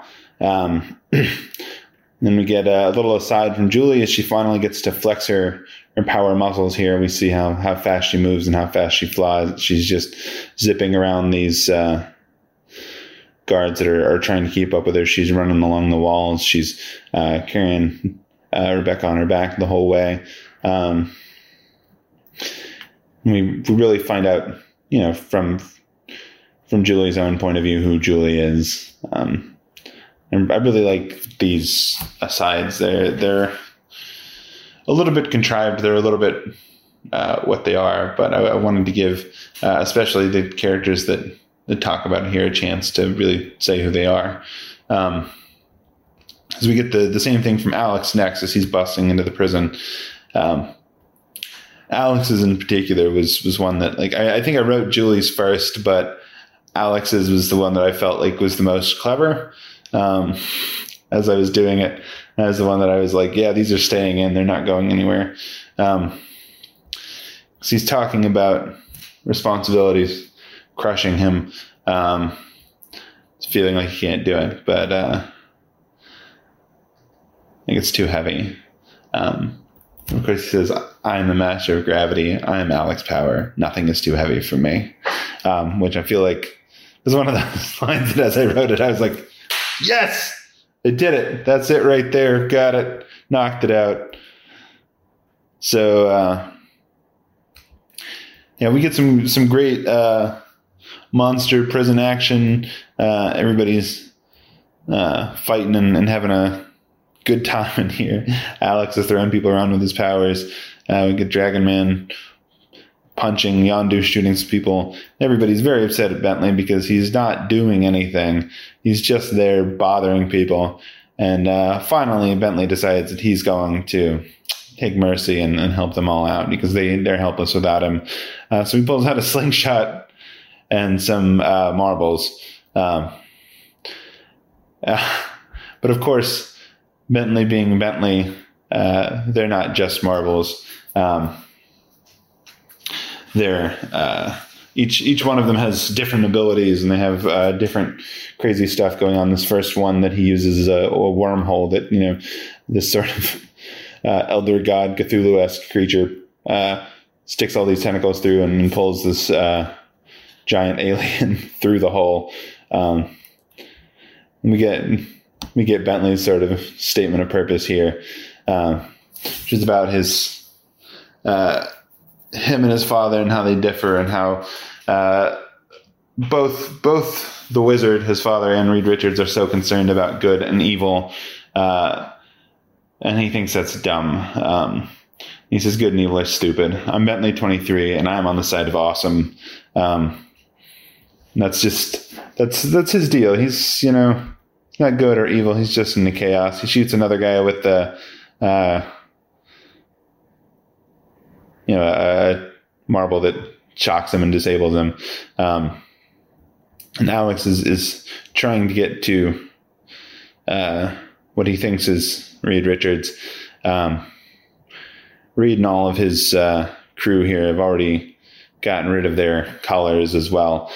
S4: Then we get a little aside from Julie as she finally gets to flex her power muscles here. We see how fast she moves and how fast she flies. She's just zipping around these guards that are trying to keep up with her. She's running along the walls. She's carrying Rebecca on her back the whole way. we really find out, from Julie's own point of view, who Julie is. And I really like these asides. They're a little bit contrived. They're a little bit what they are, but I wanted to give, especially the characters that talk about here, a chance to really say who they are. As we get the same thing from Alex next as he's busting into the prison. Alex's in particular was one that, like, I think I wrote Julie's first, but Alex's was the one that I felt like was the most clever. As I was doing it, as the one that I was like, yeah, these are staying in, they're not going anywhere. So he's talking about responsibilities crushing him. It's feeling like he can't do it, but I think it's too heavy. Of course, he says, I am the master of gravity. I am Alex Power. Nothing is too heavy for me. Which I feel like is one of those lines that as I wrote it, I was like, yes, I did it. That's it right there. Got it. Knocked it out. So, we get some great monster prison action. Everybody's fighting and having a good time in here. Alex is throwing people around with his powers. We get Dragon Man punching, Yondu shooting some people. Everybody's very upset at Bentley because he's not doing anything. He's just there bothering people. And finally, Bentley decides that he's going to take mercy and help them all out because they're helpless without him. So he pulls out a slingshot and some marbles. But of course, Bentley being Bentley, they're not just marbles. They're each one of them has different abilities, and they have different crazy stuff going on. This first one that he uses is a wormhole that, this sort of elder god Cthulhu-esque creature sticks all these tentacles through and pulls this giant alien through the hole. And we get Bentley's sort of statement of purpose here, which is about him and his father and how they differ, and how both the wizard, his father, and Reed Richards are so concerned about good and evil, and he thinks that's dumb. He says good and evil are stupid. I'm Bentley 23, and I'm on the side of awesome. That's his deal. He's not good or evil. He's just into chaos. He shoots another guy with the a marble that shocks him and disables him. And Alex is trying to get to what he thinks is Reed Richards. Reed and all of his crew here have already gotten rid of their collars as well.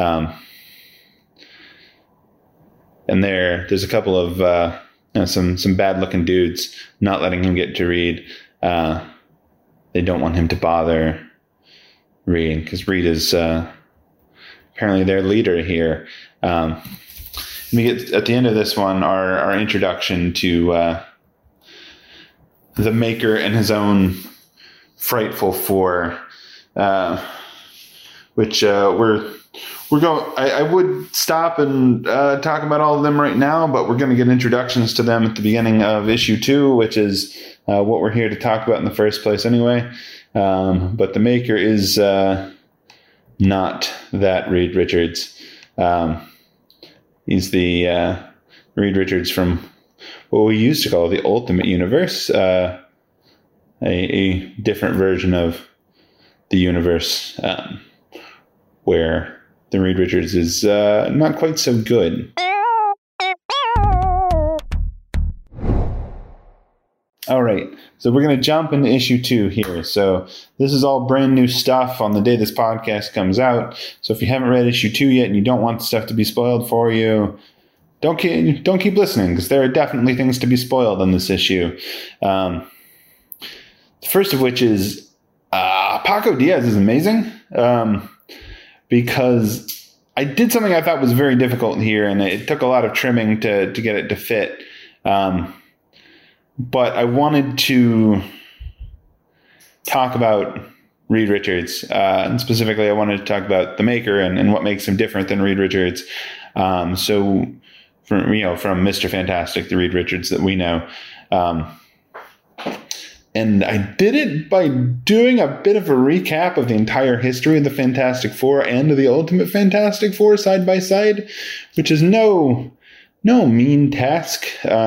S4: And there's a couple of some bad looking dudes not letting him get to Reed. They don't want him to bother Reed because Reed is apparently their leader here. We get at the end of this one our introduction to the Maker and his own Frightful Four, which we're going. I would stop and talk about all of them right now, but we're going to get introductions to them at the beginning of issue 2, which is what we're here to talk about in the first place anyway. But the Maker is not that Reed Richards. He's the Reed Richards from what we used to call the Ultimate Universe, a different version of the universe where the Reed Richards is not quite so good. All right, so we're going to jump into issue 2 here. So this is all brand new stuff on the day this podcast comes out. So if you haven't read issue 2 yet and you don't want stuff to be spoiled for you, don't keep listening, because there are definitely things to be spoiled in this issue. The first of which is Paco Diaz is amazing, because I did something I thought was very difficult here, and it took a lot of trimming to get it to fit. But I wanted to talk about Reed Richards. And specifically, I wanted to talk about the Maker and what makes him different than Reed Richards. So from Mr. Fantastic, the Reed Richards that we know. And I did it by doing a bit of a recap of the entire history of the Fantastic Four and of the Ultimate Fantastic Four side by side, which is no mean task.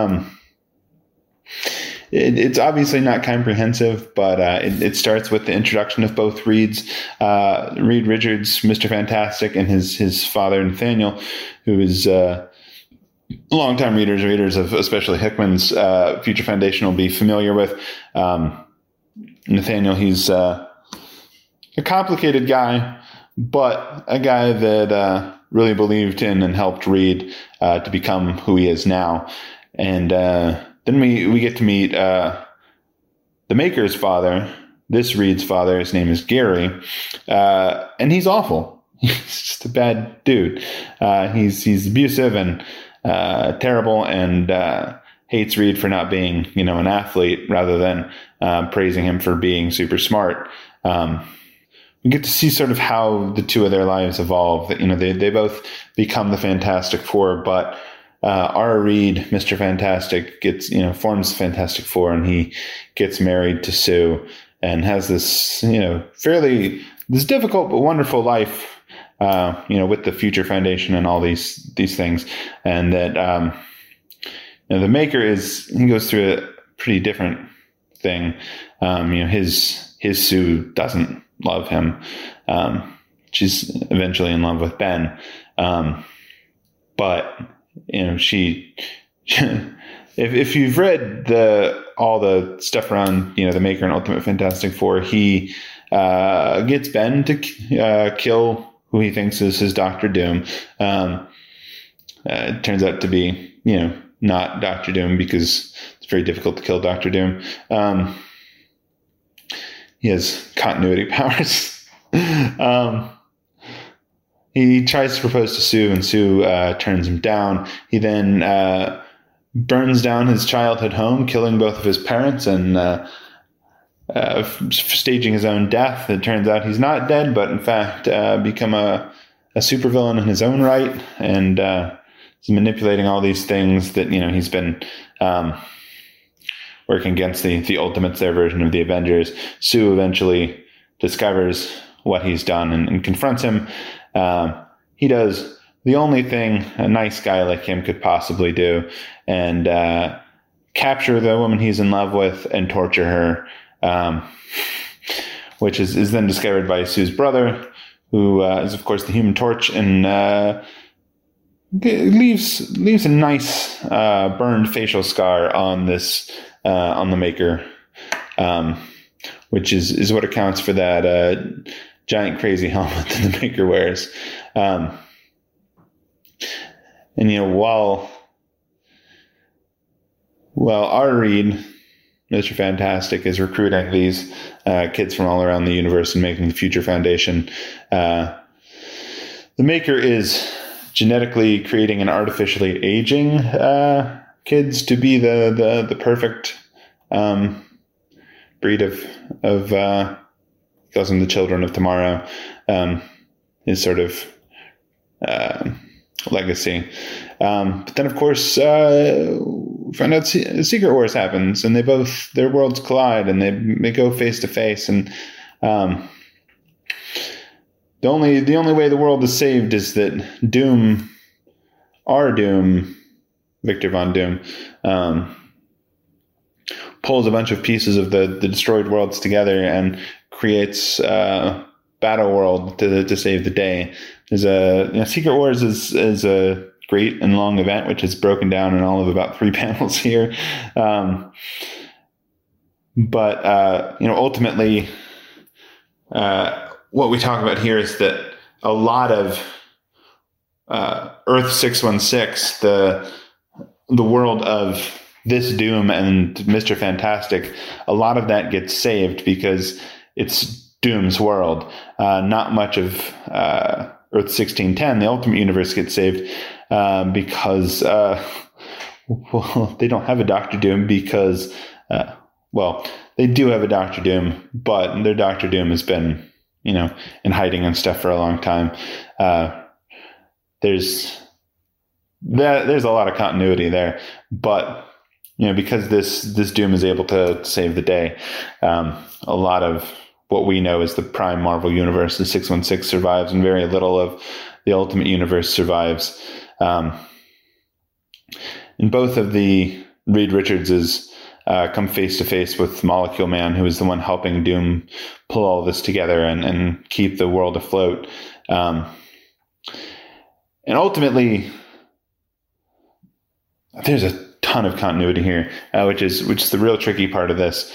S4: It's obviously not comprehensive, but it starts with the introduction of both Reeds, Reed Richards, Mr. Fantastic, and his father Nathaniel, who is longtime readers of especially Hickman's Future Foundation will be familiar with. Nathaniel, he's a complicated guy, but a guy that really believed in and helped Reed to become who he is now. And then we get to meet the Maker's father, this Reed's father. His name is Gary, and he's awful. He's just a bad dude. He's abusive and terrible, and hates Reed for not being, an athlete, rather than praising him for being super smart. We get to see sort of how the two of their lives evolve. They both become the Fantastic Four, but R. Reed, Mr. Fantastic, forms the Fantastic Four, and he gets married to Sue and has this, this difficult but wonderful life, with the Future Foundation and all these things. And that, the Maker he goes through a pretty different thing. His Sue doesn't love him. She's eventually in love with Ben. But, she, if you've read all the stuff around, the Maker and Ultimate Fantastic Four, he gets Ben to kill who he thinks is his Dr. Doom. It turns out to be, not Dr. Doom, because it's very difficult to kill Dr. Doom. He has continuity powers. He tries to propose to Sue, and Sue turns him down. He then burns down his childhood home, killing both of his parents and staging his own death. It turns out he's not dead, but in fact become a supervillain in his own right, and he's manipulating all these things that he's been working against the Ultimates, their version of the Avengers. Sue eventually discovers what he's done and confronts him. He does the only thing a nice guy like him could possibly do, and capture the woman he's in love with and torture her, which is then discovered by Sue's brother, who is of course the Human Torch, and leaves a nice burned facial scar on the Maker, which is what accounts for that giant crazy helmet that the Maker wears. And while R. Reed, Mr. Fantastic, is recruiting these kids from all around the universe and making the Future Foundation, the Maker is genetically creating and artificially aging kids to be the perfect breed of calls them the children of tomorrow, his sort of legacy. But then, of course, find out Secret Wars happens, and their worlds collide, and they go face to face, and the only way the world is saved is that our Doom, Victor Von Doom, pulls a bunch of pieces of the destroyed worlds together and creates Battle World to save the day. There's Secret Wars is a great and long event, which is broken down in all of about 3 panels here. But ultimately, what we talk about here is that a lot of Earth 616, the world of this Doom and Mr. Fantastic, a lot of that gets saved because it's Doom's world. Not much of Earth 1610, the Ultimate Universe, gets saved because they don't have a Dr. Doom because they do have a Doctor Doom, but their Doctor Doom has been, in hiding and stuff for a long time. There's a lot of continuity there, but because this Doom is able to save the day, a lot of what we know is the Prime Marvel Universe, the 616 survives, and very little of the Ultimate Universe survives. And both of the Reed Richardses come face to face with Molecule Man, who is the one helping Doom pull all this together and keep the world afloat. And ultimately, there's a ton of continuity here, which is the real tricky part of this.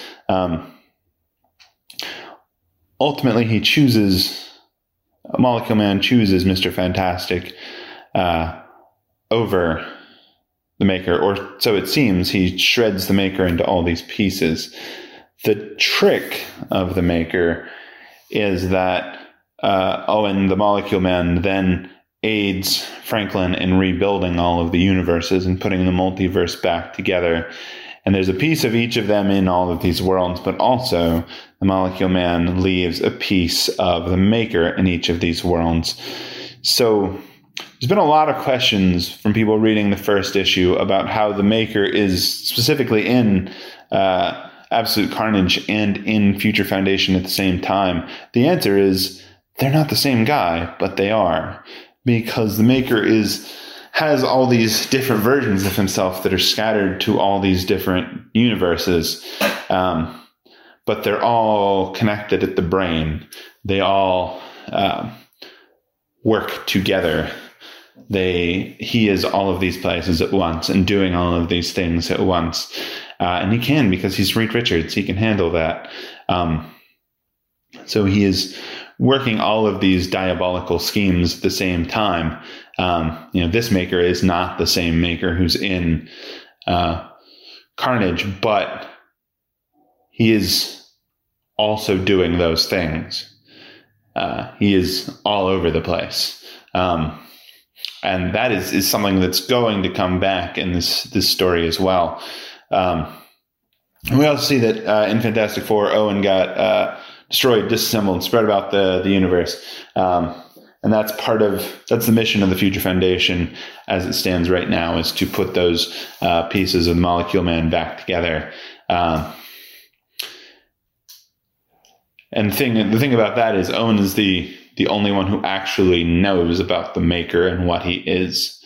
S4: Ultimately, Molecule Man chooses Mr. Fantastic over the Maker, or so it seems. He shreds the Maker into all these pieces. The trick of the Maker is that Owen, the Molecule Man, then aids Franklin in rebuilding all of the universes and putting the multiverse back together. And there's a piece of each of them in all of these worlds, but also the Molecule Man leaves a piece of the Maker in each of these worlds. So there's been a lot of questions from people reading the first issue about how the Maker is specifically in Absolute Carnage and in Future Foundation at the same time. The answer is they're not the same guy, but they are. Because the Maker has all these different versions of himself that are scattered to all these different universes, but they're all connected at the brain. They all work together. He is all of these places at once and doing all of these things at once, and he can, because he's Reed Richards. He can handle that. So he is working all of these diabolical schemes at the same time. This Maker is not the same Maker who's in Carnage, but he is also doing those things. He is all over the place. And that is something that's going to come back in this story as well. We also see that in Fantastic Four, Owen got destroyed, disassembled, and spread about the universe. And that's the mission of the Future Foundation as it stands right now, is to put those pieces of the Molecule Man back together. And the thing about that is Owen is the only one who actually knows about the Maker and what he is.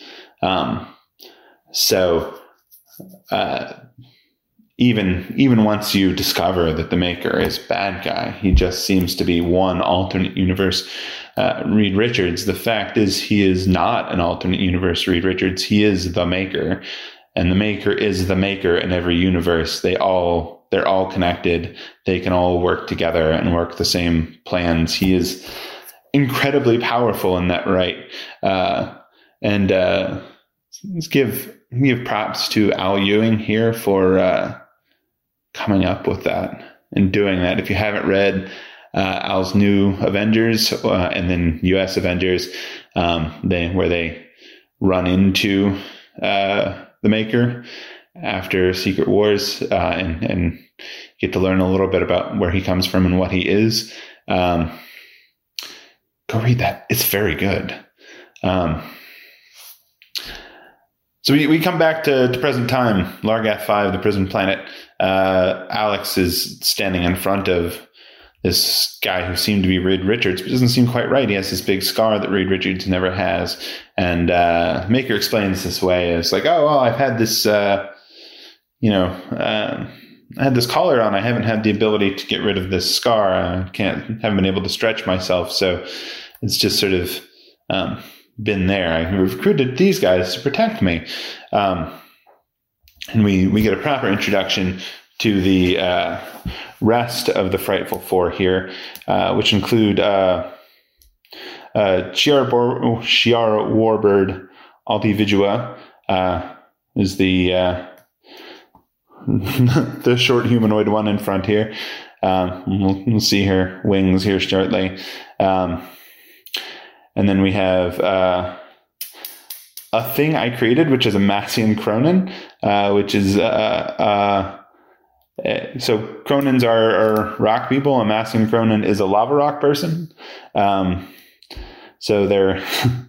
S4: Even once you discover that the Maker is bad guy, he just seems to be one alternate universe Reed Richards. The fact is, he is not an alternate universe Reed Richards. He is the Maker, and the Maker is the Maker in every universe. They're all connected. They can all work together and work the same plans. He is incredibly powerful in that right. Let's give props to Al Ewing here for coming up with that and doing that. If you haven't read Al's new Avengers and then US Avengers, where they run into the Maker after Secret Wars and get to learn a little bit about where he comes from and what he is. Go read that. It's very good. So we come back to present time, Largath 5, the prison planet. Alex is standing in front of this guy who seemed to be Reed Richards, but doesn't seem quite right. He has this big scar that Reed Richards never has. And Maker explains this way as like, oh, well, I've had this, I had this collar on. I haven't had the ability to get rid of this scar. I haven't been able to stretch myself. So it's just sort of been there. I recruited these guys to protect me. And we get a proper introduction to the rest of the Frightful Four here, which include Shiara Warbird Altivijua is the the short humanoid one in front here. We'll see her wings here shortly. And then we have a thing I created, which is a Massian Cronin, which is So Cronins are rock people. A Massian Cronin is a lava rock person. So they're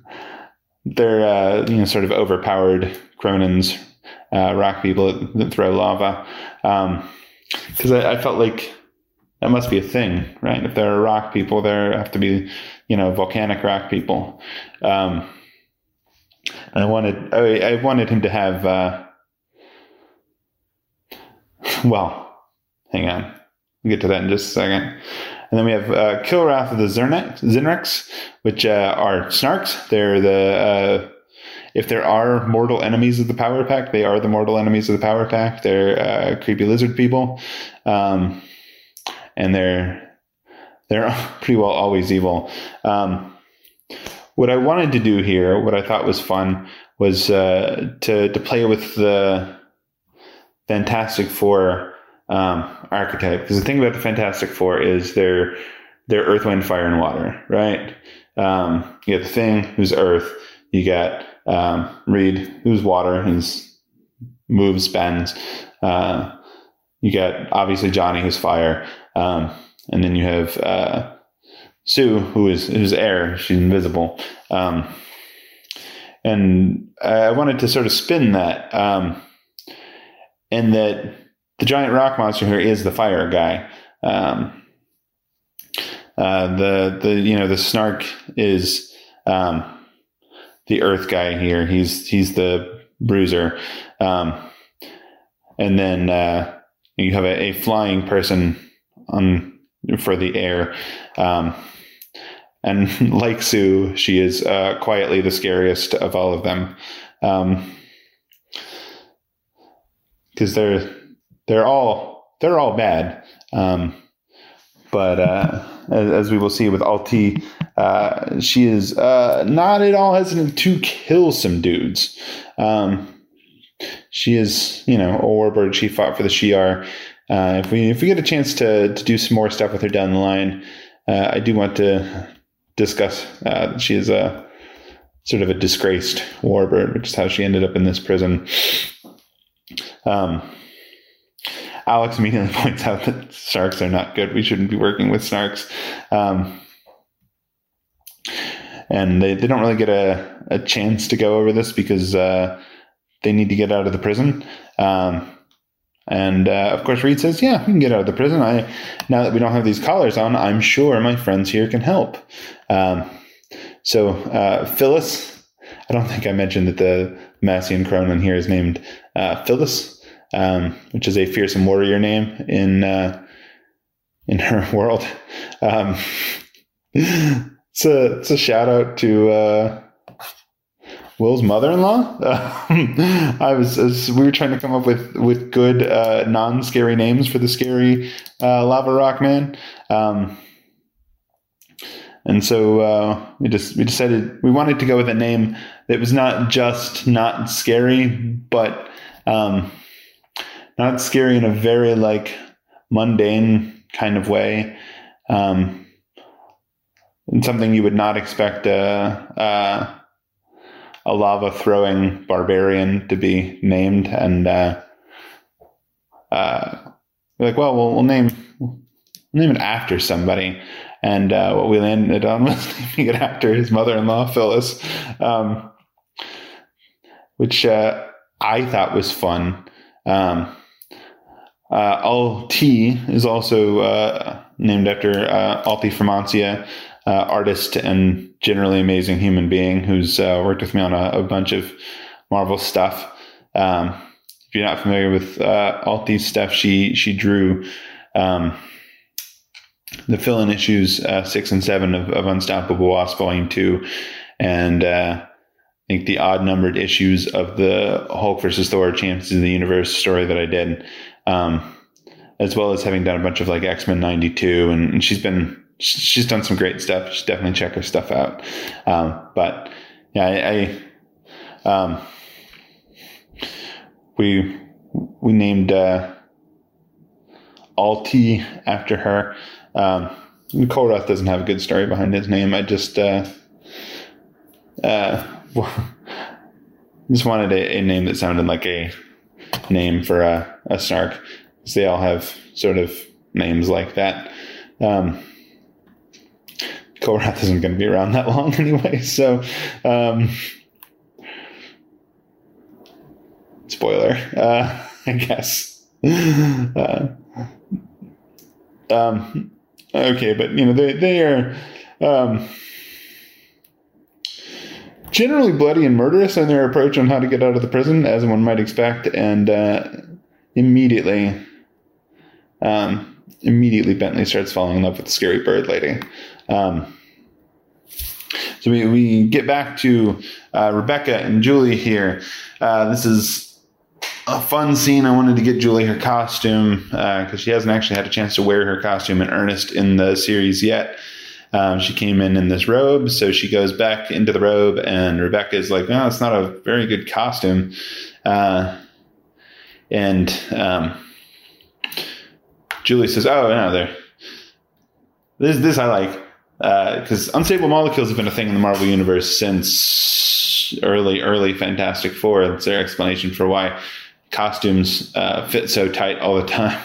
S4: sort of overpowered Cronins, rock people that throw lava. Because I felt like that must be a thing, right? If there are rock people, there have to be, volcanic rock people. And I wanted him to have, hang on. We'll get to that in just a second. And then we have Kilrath of the Zinrex, which are Snarks. They're if there are mortal enemies of the Power Pack, they are the mortal enemies of the Power Pack. They're creepy lizard people. And they're pretty well always evil. What I wanted to do here, what I thought was fun, was to play with the Fantastic Four archetype. Because the thing about the Fantastic Four is they're Earth, Wind, Fire, and Water, right? You got the Thing, who's Earth. You got Reed, who's Water, who's moves, bends. You got obviously Johnny, who's Fire. And then you have Sue, who's air. She's invisible. And I wanted to sort of spin that, and that the giant rock monster here is the fire guy. The Snark is the earth guy here. He's the bruiser. And then you have a flying person for the air. And like Sue, she is quietly the scariest of all of them. Because they're all bad. But as we will see with Alti, she is not at all hesitant to kill some dudes. She is, a warbird. She fought for the Shi'ar. If we get a chance to do some more stuff with her down the line, I do want to discuss. She is a sort of a disgraced warbird, which is how she ended up in this prison. Alex immediately points out that Snarks are not good. We shouldn't be working with Snarks. And they don't really get a chance to go over this because they need to get out of the prison. And of course, Reed says, yeah, we can get out of the prison. Now that we don't have these collars on, I'm sure my friends here can help. So Phyllis, I don't think I mentioned that the Massian Cronin here is named Phyllis, which is a fearsome warrior name in her world. It's a shout out to Will's mother-in-law. We were trying to come up with good non-scary names for the scary lava rock man, and so we decided we wanted to go with a name that was not just not scary, but not scary in a very mundane kind of way, and something you would not expect a lava throwing barbarian to be named. And we'll name it after somebody. And what we landed on was naming it after his mother-in-law, Phyllis, which I thought was fun. Alti is also named after Alti Formancia, artist and generally amazing human being who's worked with me on a bunch of Marvel stuff. If you're not familiar with Alti's stuff, she drew the fill-in issues 6 and 7 of Unstoppable Wasp Volume 2, and I think the odd-numbered issues of the Hulk versus Thor Champions of the Universe story that I did, as well as having done a bunch of X-Men 92, and she's done some great stuff. You should definitely check her stuff out. But yeah, we named Alti after her. Kolrath doesn't have a good story behind his name. I just wanted a name that sounded like a name for a Snark. because they all have sort of names like that. Korath isn't going to be around that long anyway, so spoiler, I guess. Okay, but they are generally bloody and murderous in their approach on how to get out of the prison, as one might expect, and immediately Bentley starts falling in love with the scary bird lady. So we get back to Rebecca and Julie here. This is a fun scene. I wanted to get Julie her costume because she hasn't actually had a chance to wear her costume in earnest in the series yet. She came in this robe, so she goes back into the robe, and Rebecca is like, "Oh, it's not a very good costume." And Julie says, "Oh, no, there. This I like because unstable molecules have been a thing in the Marvel Universe since early Fantastic Four. It's their explanation for why costumes fit so tight all the time.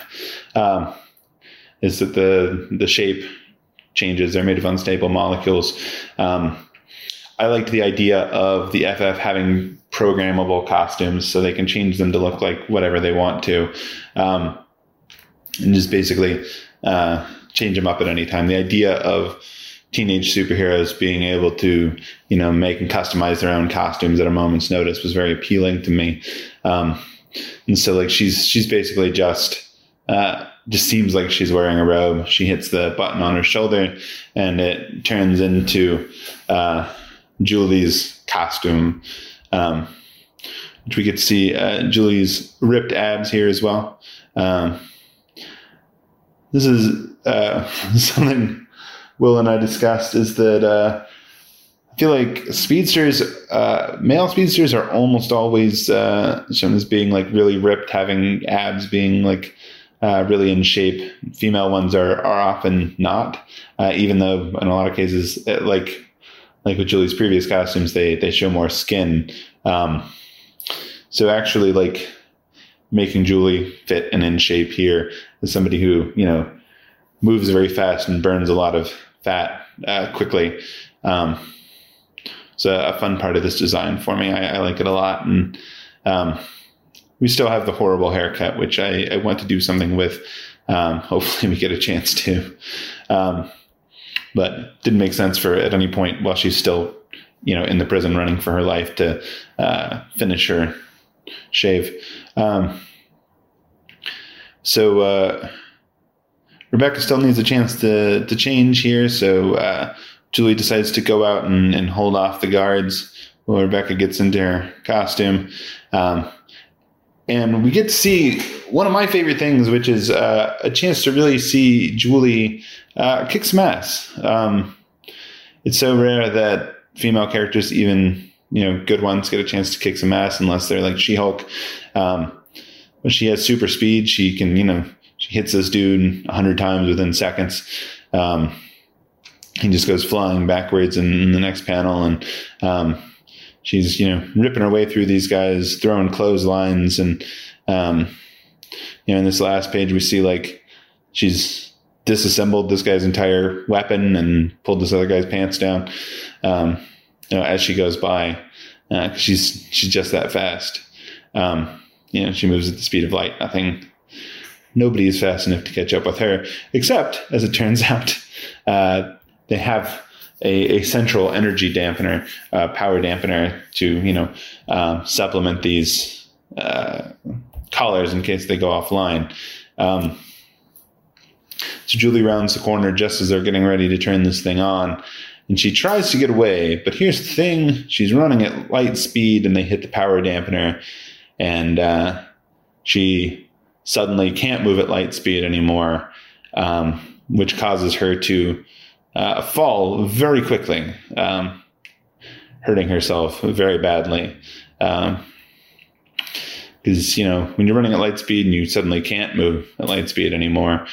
S4: Is that the shape changes? They're made of unstable molecules. I liked the idea of the FF having programmable costumes so they can change them to look like whatever they want to, and just basically change them up at any time. The idea of teenage superheroes being able to, make and customize their own costumes at a moment's notice was very appealing to me. And so like she's basically just seems like she's wearing a robe. She hits the button on her shoulder and it turns into Julie's costume, which we get to see Julie's ripped abs here as well. This is something Will and I discussed, is that I feel like male speedsters are almost always shown as being like really ripped, having abs, being like really in shape. Female ones are often not, even though in a lot of cases, like with Julie's previous costumes, they show more skin. So actually, like making Julie fit and in shape here as somebody who moves very fast and burns a lot of fat quickly. It's a fun part of this design for me. I like it a lot. And we still have the horrible haircut, which I want to do something with. Hopefully we get a chance to. But didn't make sense for at any point while she's still, in the prison running for her life to finish her shave. So Rebecca still needs a chance to change here. So Julie decides to go out and hold off the guards while Rebecca gets into her costume. And we get to see one of my favorite things, which is a chance to really see Julie kick some ass. It's so rare that female characters, even good ones, get a chance to kick some ass unless they're like She-Hulk. But she has super speed. She can, she hits this dude 100 times within seconds. He just goes flying backwards in the next panel, and she's ripping her way through these guys, throwing clotheslines, and in this last page we see like she's disassembled this guy's entire weapon and pulled this other guy's pants down as she goes by. She's just that fast. She moves at the speed of light. Nobody is fast enough to catch up with her, except, as it turns out, they have a central energy dampener, power dampener to, supplement these collars in case they go offline. So Julie rounds the corner just as they're getting ready to turn this thing on, and she tries to get away. But here's the thing. She's running at light speed, and they hit the power dampener, and she suddenly can't move at light speed anymore, which causes her to fall very quickly, hurting herself very badly. Because, when you're running at light speed and you suddenly can't move at light speed anymore,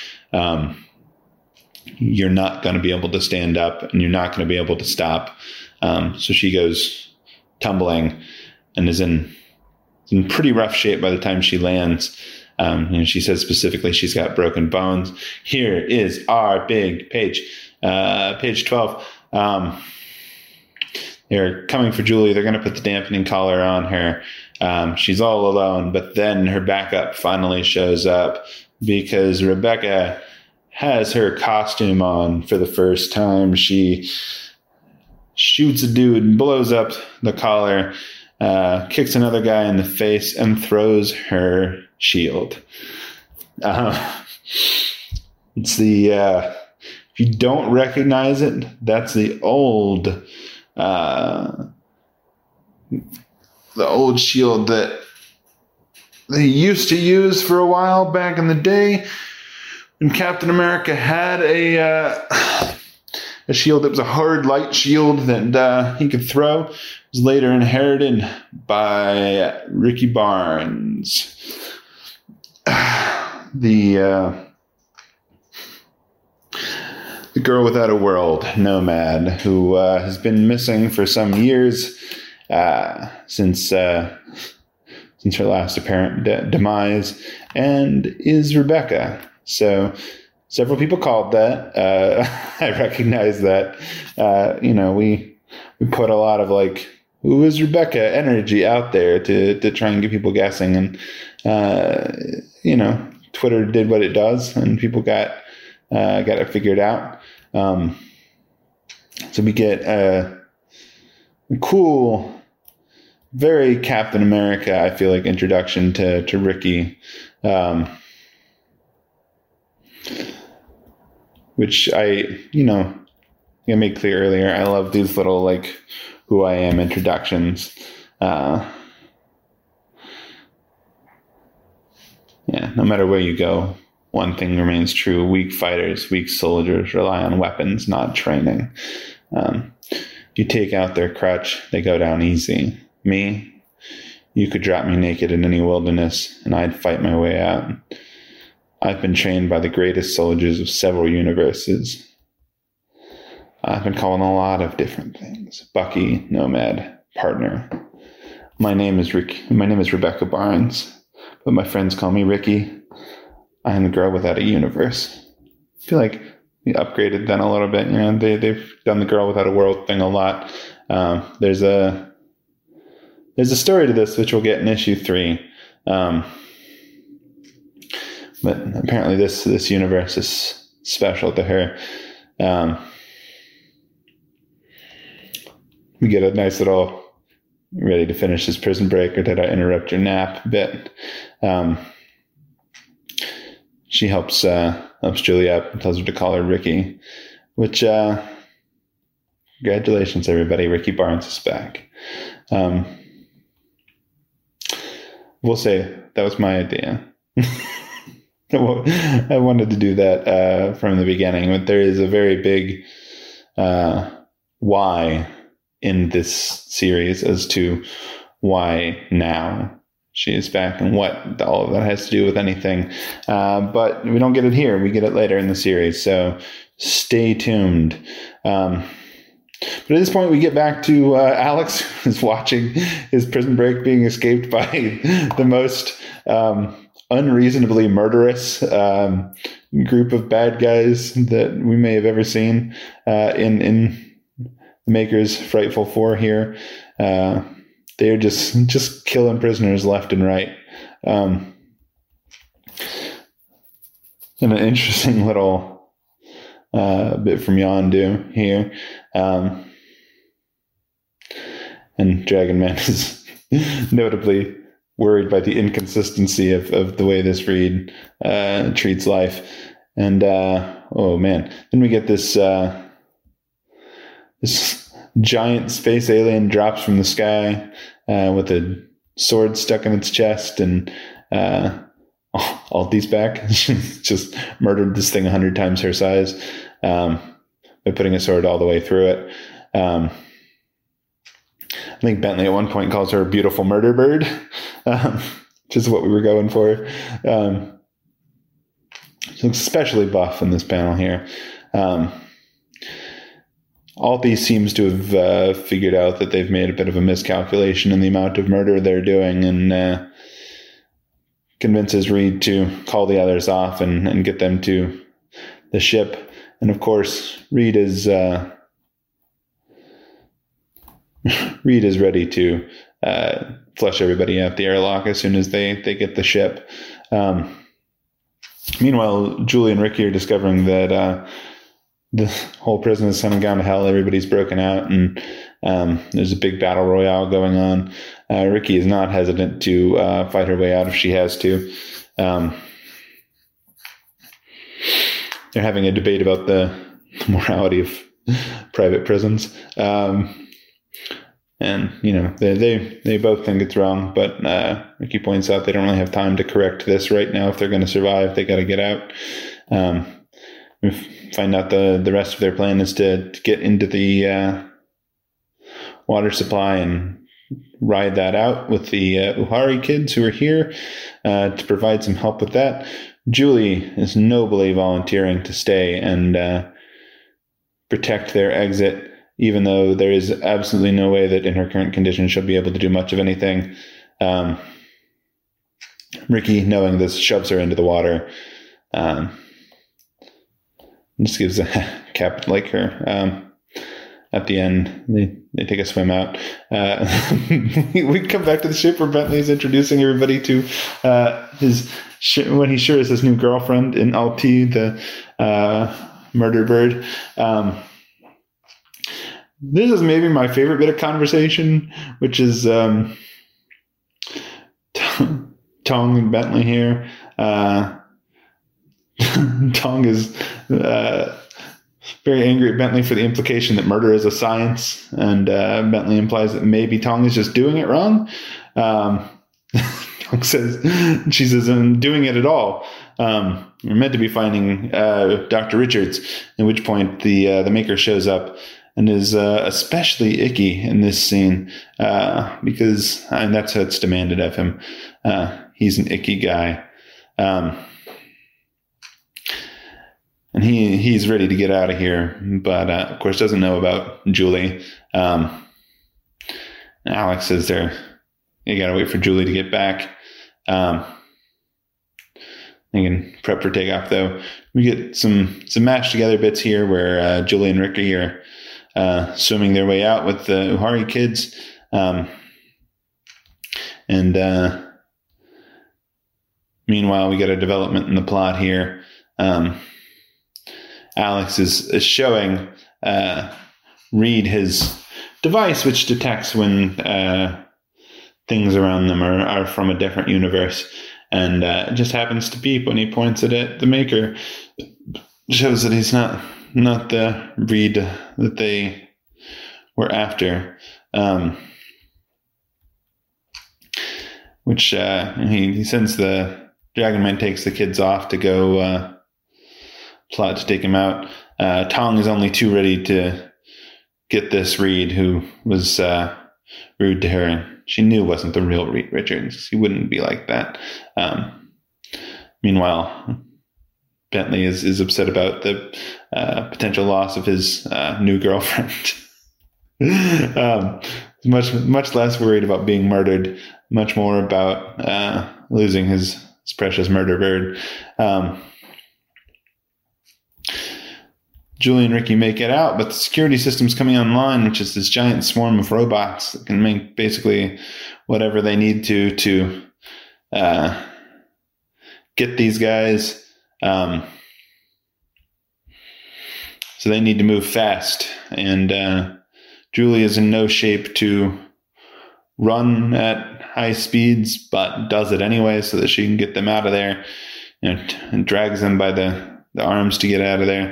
S4: you're not going to be able to stand up and you're not going to be able to stop. So she goes tumbling and is in pretty rough shape by the time she lands. She says specifically she's got broken bones. Here is our big page, page 12. They're coming for Julie. They're going to put the dampening collar on her. She's all alone, but then her backup finally shows up because Rebecca has her costume on for the first time. She shoots a dude and blows up the collar, kicks another guy in the face, and throws her shield. It's the, if you don't recognize it, that's the old shield that they used to use for a while back in the day when Captain America had a shield that was a hard light shield that he could throw. It was later inherited by Ricky Barnes, the girl without a world, Nomad, who has been missing for some years, since her last apparent demise, and is Rebecca. So several people called that. I recognize that. We put a lot of who is Rebecca energy out there to try and get people guessing, and Twitter did what it does, and people got it figured out. So we get a cool, very Captain America, I feel like, introduction to Ricky, which I made clear earlier. I love these little who I am introductions. No matter where you go, one thing remains true: weak fighters, weak soldiers rely on weapons, not training. You take out their crutch, they go down easy. Me, you could drop me naked in any wilderness, and I'd fight my way out. I've been trained by the greatest soldiers of several universes. I've been called a lot of different things: Bucky, Nomad, partner. My name is Rebecca Barnes, but my friends call me Ricky. I am the girl without a universe. I feel like we upgraded that a little bit. They've done the girl without a world thing a lot. There's a story to this, which we'll get in issue 3. But apparently this universe is special to her. We get a nice little ready to finish this prison break, or did I interrupt your nap bit? She helps Julie up and tells her to call her Ricky, which, congratulations, everybody. Ricky Barnes is back. We'll say that was my idea. I wanted to do that from the beginning, but there is a very big why in this series as to why now she is back and what all of that has to do with anything. But we don't get it here. We get it later in the series. So stay tuned. But at this point, we get back to Alex, who's watching his prison break being escaped by the most unreasonably murderous group of bad guys that we may have ever seen in the Maker's Frightful Four here. They're just killing prisoners left and right. And an interesting little bit from Yondu here. And Dragon Man is notably worried by the inconsistency of the way this read treats life. And oh man, then we get this giant space alien drops from the sky with a sword stuck in its chest, and Alti's back. Just murdered this thing 100 times her size by putting a sword all the way through it. I think Bentley at one point calls her a beautiful murder bird, which is what we were going for. She looks especially buff in this panel here. Alti seems to have figured out that they've made a bit of a miscalculation in the amount of murder they're doing, and convinces Reed to call the others off and get them to the ship. And of course, Reed is ready to flush everybody out the airlock as soon as they get the ship. Meanwhile, Julie and Ricky are discovering that the whole prison is coming down to hell. Everybody's broken out, and there's a big battle royale going on. Ricky is not hesitant to fight her way out if she has to. They're having a debate about the morality of private prisons. And, they both think it's wrong, but Ricky points out they don't really have time to correct this right now. If they're going to survive, they got to get out. We find out the rest of their plan is to get into the water supply and ride that out with the Uhari kids who are here to provide some help with that. Julie is nobly volunteering to stay and protect their exit, even though there is absolutely no way that in her current condition she'll be able to do much of anything. Ricky, knowing this, shoves her into the water. Just gives a cap like her. At the end, they take a swim out. We come back to the ship where Bentley's introducing everybody to what he sure is his new girlfriend in Alpi, the murder bird. This is maybe my favorite bit of conversation, which is Tong and Bentley here. Tong is very angry at Bentley for the implication that murder is a science, and Bentley implies that maybe Tong is just doing it wrong. Tong says, she says, I'm doing it at all. We're meant to be finding Dr. Richards, at which point the Maker shows up and is especially icky in this scene because that's how it's demanded of him. He's an icky guy. And he's ready to get out of here, but of course doesn't know about Julie. Alex says you gotta wait for Julie to get back. They can prep for takeoff though. We get some mashed together bits here where Julie and Ricky are swimming their way out with the Uhari kids. Meanwhile, we get a development in the plot here. Alex is showing Reed his device, which detects when things around them are from a different universe. And it just happens to beep when he points it at the Maker. Shows that he's not the Reed that they were after. Which he sends the Dragon Man, takes the kids off to go plot to take him out. Tong is only too ready to get this Reed, who was rude to her, and she knew wasn't the real Reed Richards. He wouldn't be like that. Meanwhile, Bentley is upset about the potential loss of his new girlfriend. Much less worried about being murdered, much more about losing his precious murder bird. Julie and Ricky make it out, but the security system's coming online, which is this giant swarm of robots that can make basically whatever they need to get these guys. So they need to move fast, and Julie is in no shape to run at high speeds, but does it anyway so that she can get them out of there, and drags them by the arms to get out of there.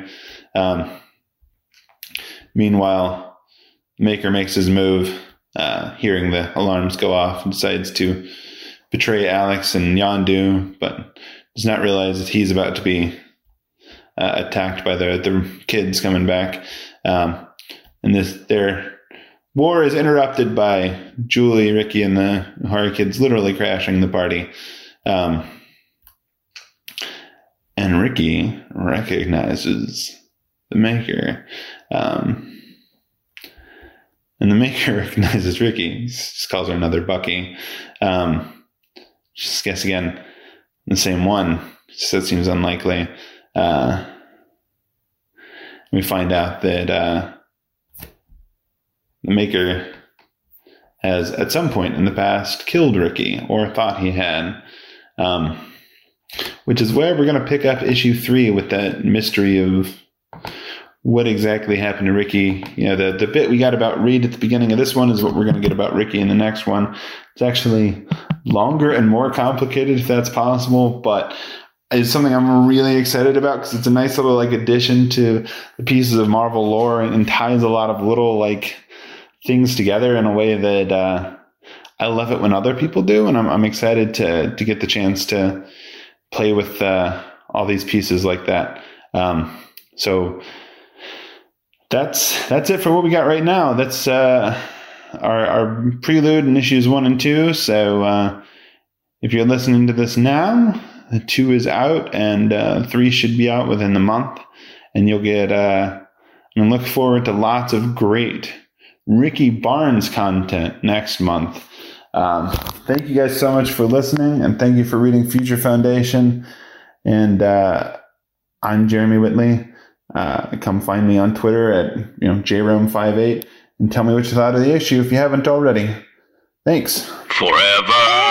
S4: Meanwhile, Maker makes his move, hearing the alarms go off, and decides to betray Alex and Yondu, but does not realize that he's about to be attacked by the kids coming back. And their war is interrupted by Julie, Ricky, and the Uhari kids literally crashing the party. And Ricky recognizes the Maker. And the Maker recognizes Ricky. He just calls her another Bucky. Just guess again. the same one. So it seems unlikely. We find out that the Maker has at some point in the past killed Ricky, or thought he had, which is where we're going to pick up issue 3 with that mystery of what exactly happened to Ricky. You know, the bit we got about Reed at the beginning of this one is what we're going to get about Ricky in the next one. It's actually longer and more complicated, if that's possible, but it's something I'm really excited about because it's a nice little like addition to the pieces of Marvel lore and ties a lot of little like things together in a way that I love it when other people do, and I'm excited to get the chance to play with all these pieces like that. So that's it for what we got right now. That's our prelude in issues 1 and 2. So if you're listening to this now, 2 is out, and 3 should be out within the month, and you'll get. Look forward to lots of great Ricky Barnes content next month. Thank you guys so much for listening, and thank you for reading Future Foundation. And I'm Jeremy Whitley. Come find me on Twitter at JRome58 and tell me what you thought of the issue if you haven't already. Thanks.
S2: Forever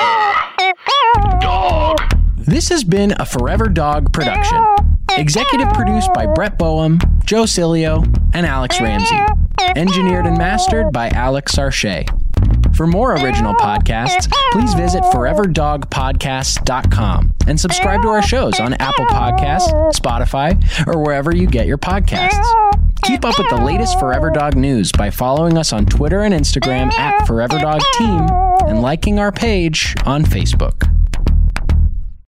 S2: Dog.
S5: This has been a Forever Dog production. Executive produced by Brett Boehm, Joe Cilio, and Alex Ramsey. Engineered and mastered by Alex Sarche. For more original podcasts, please visit foreverdogpodcasts.com and subscribe to our shows on Apple Podcasts, Spotify, or wherever you get your podcasts. Keep up with the latest Forever Dog news by following us on Twitter and Instagram at Forever Dog Team and liking our page on Facebook.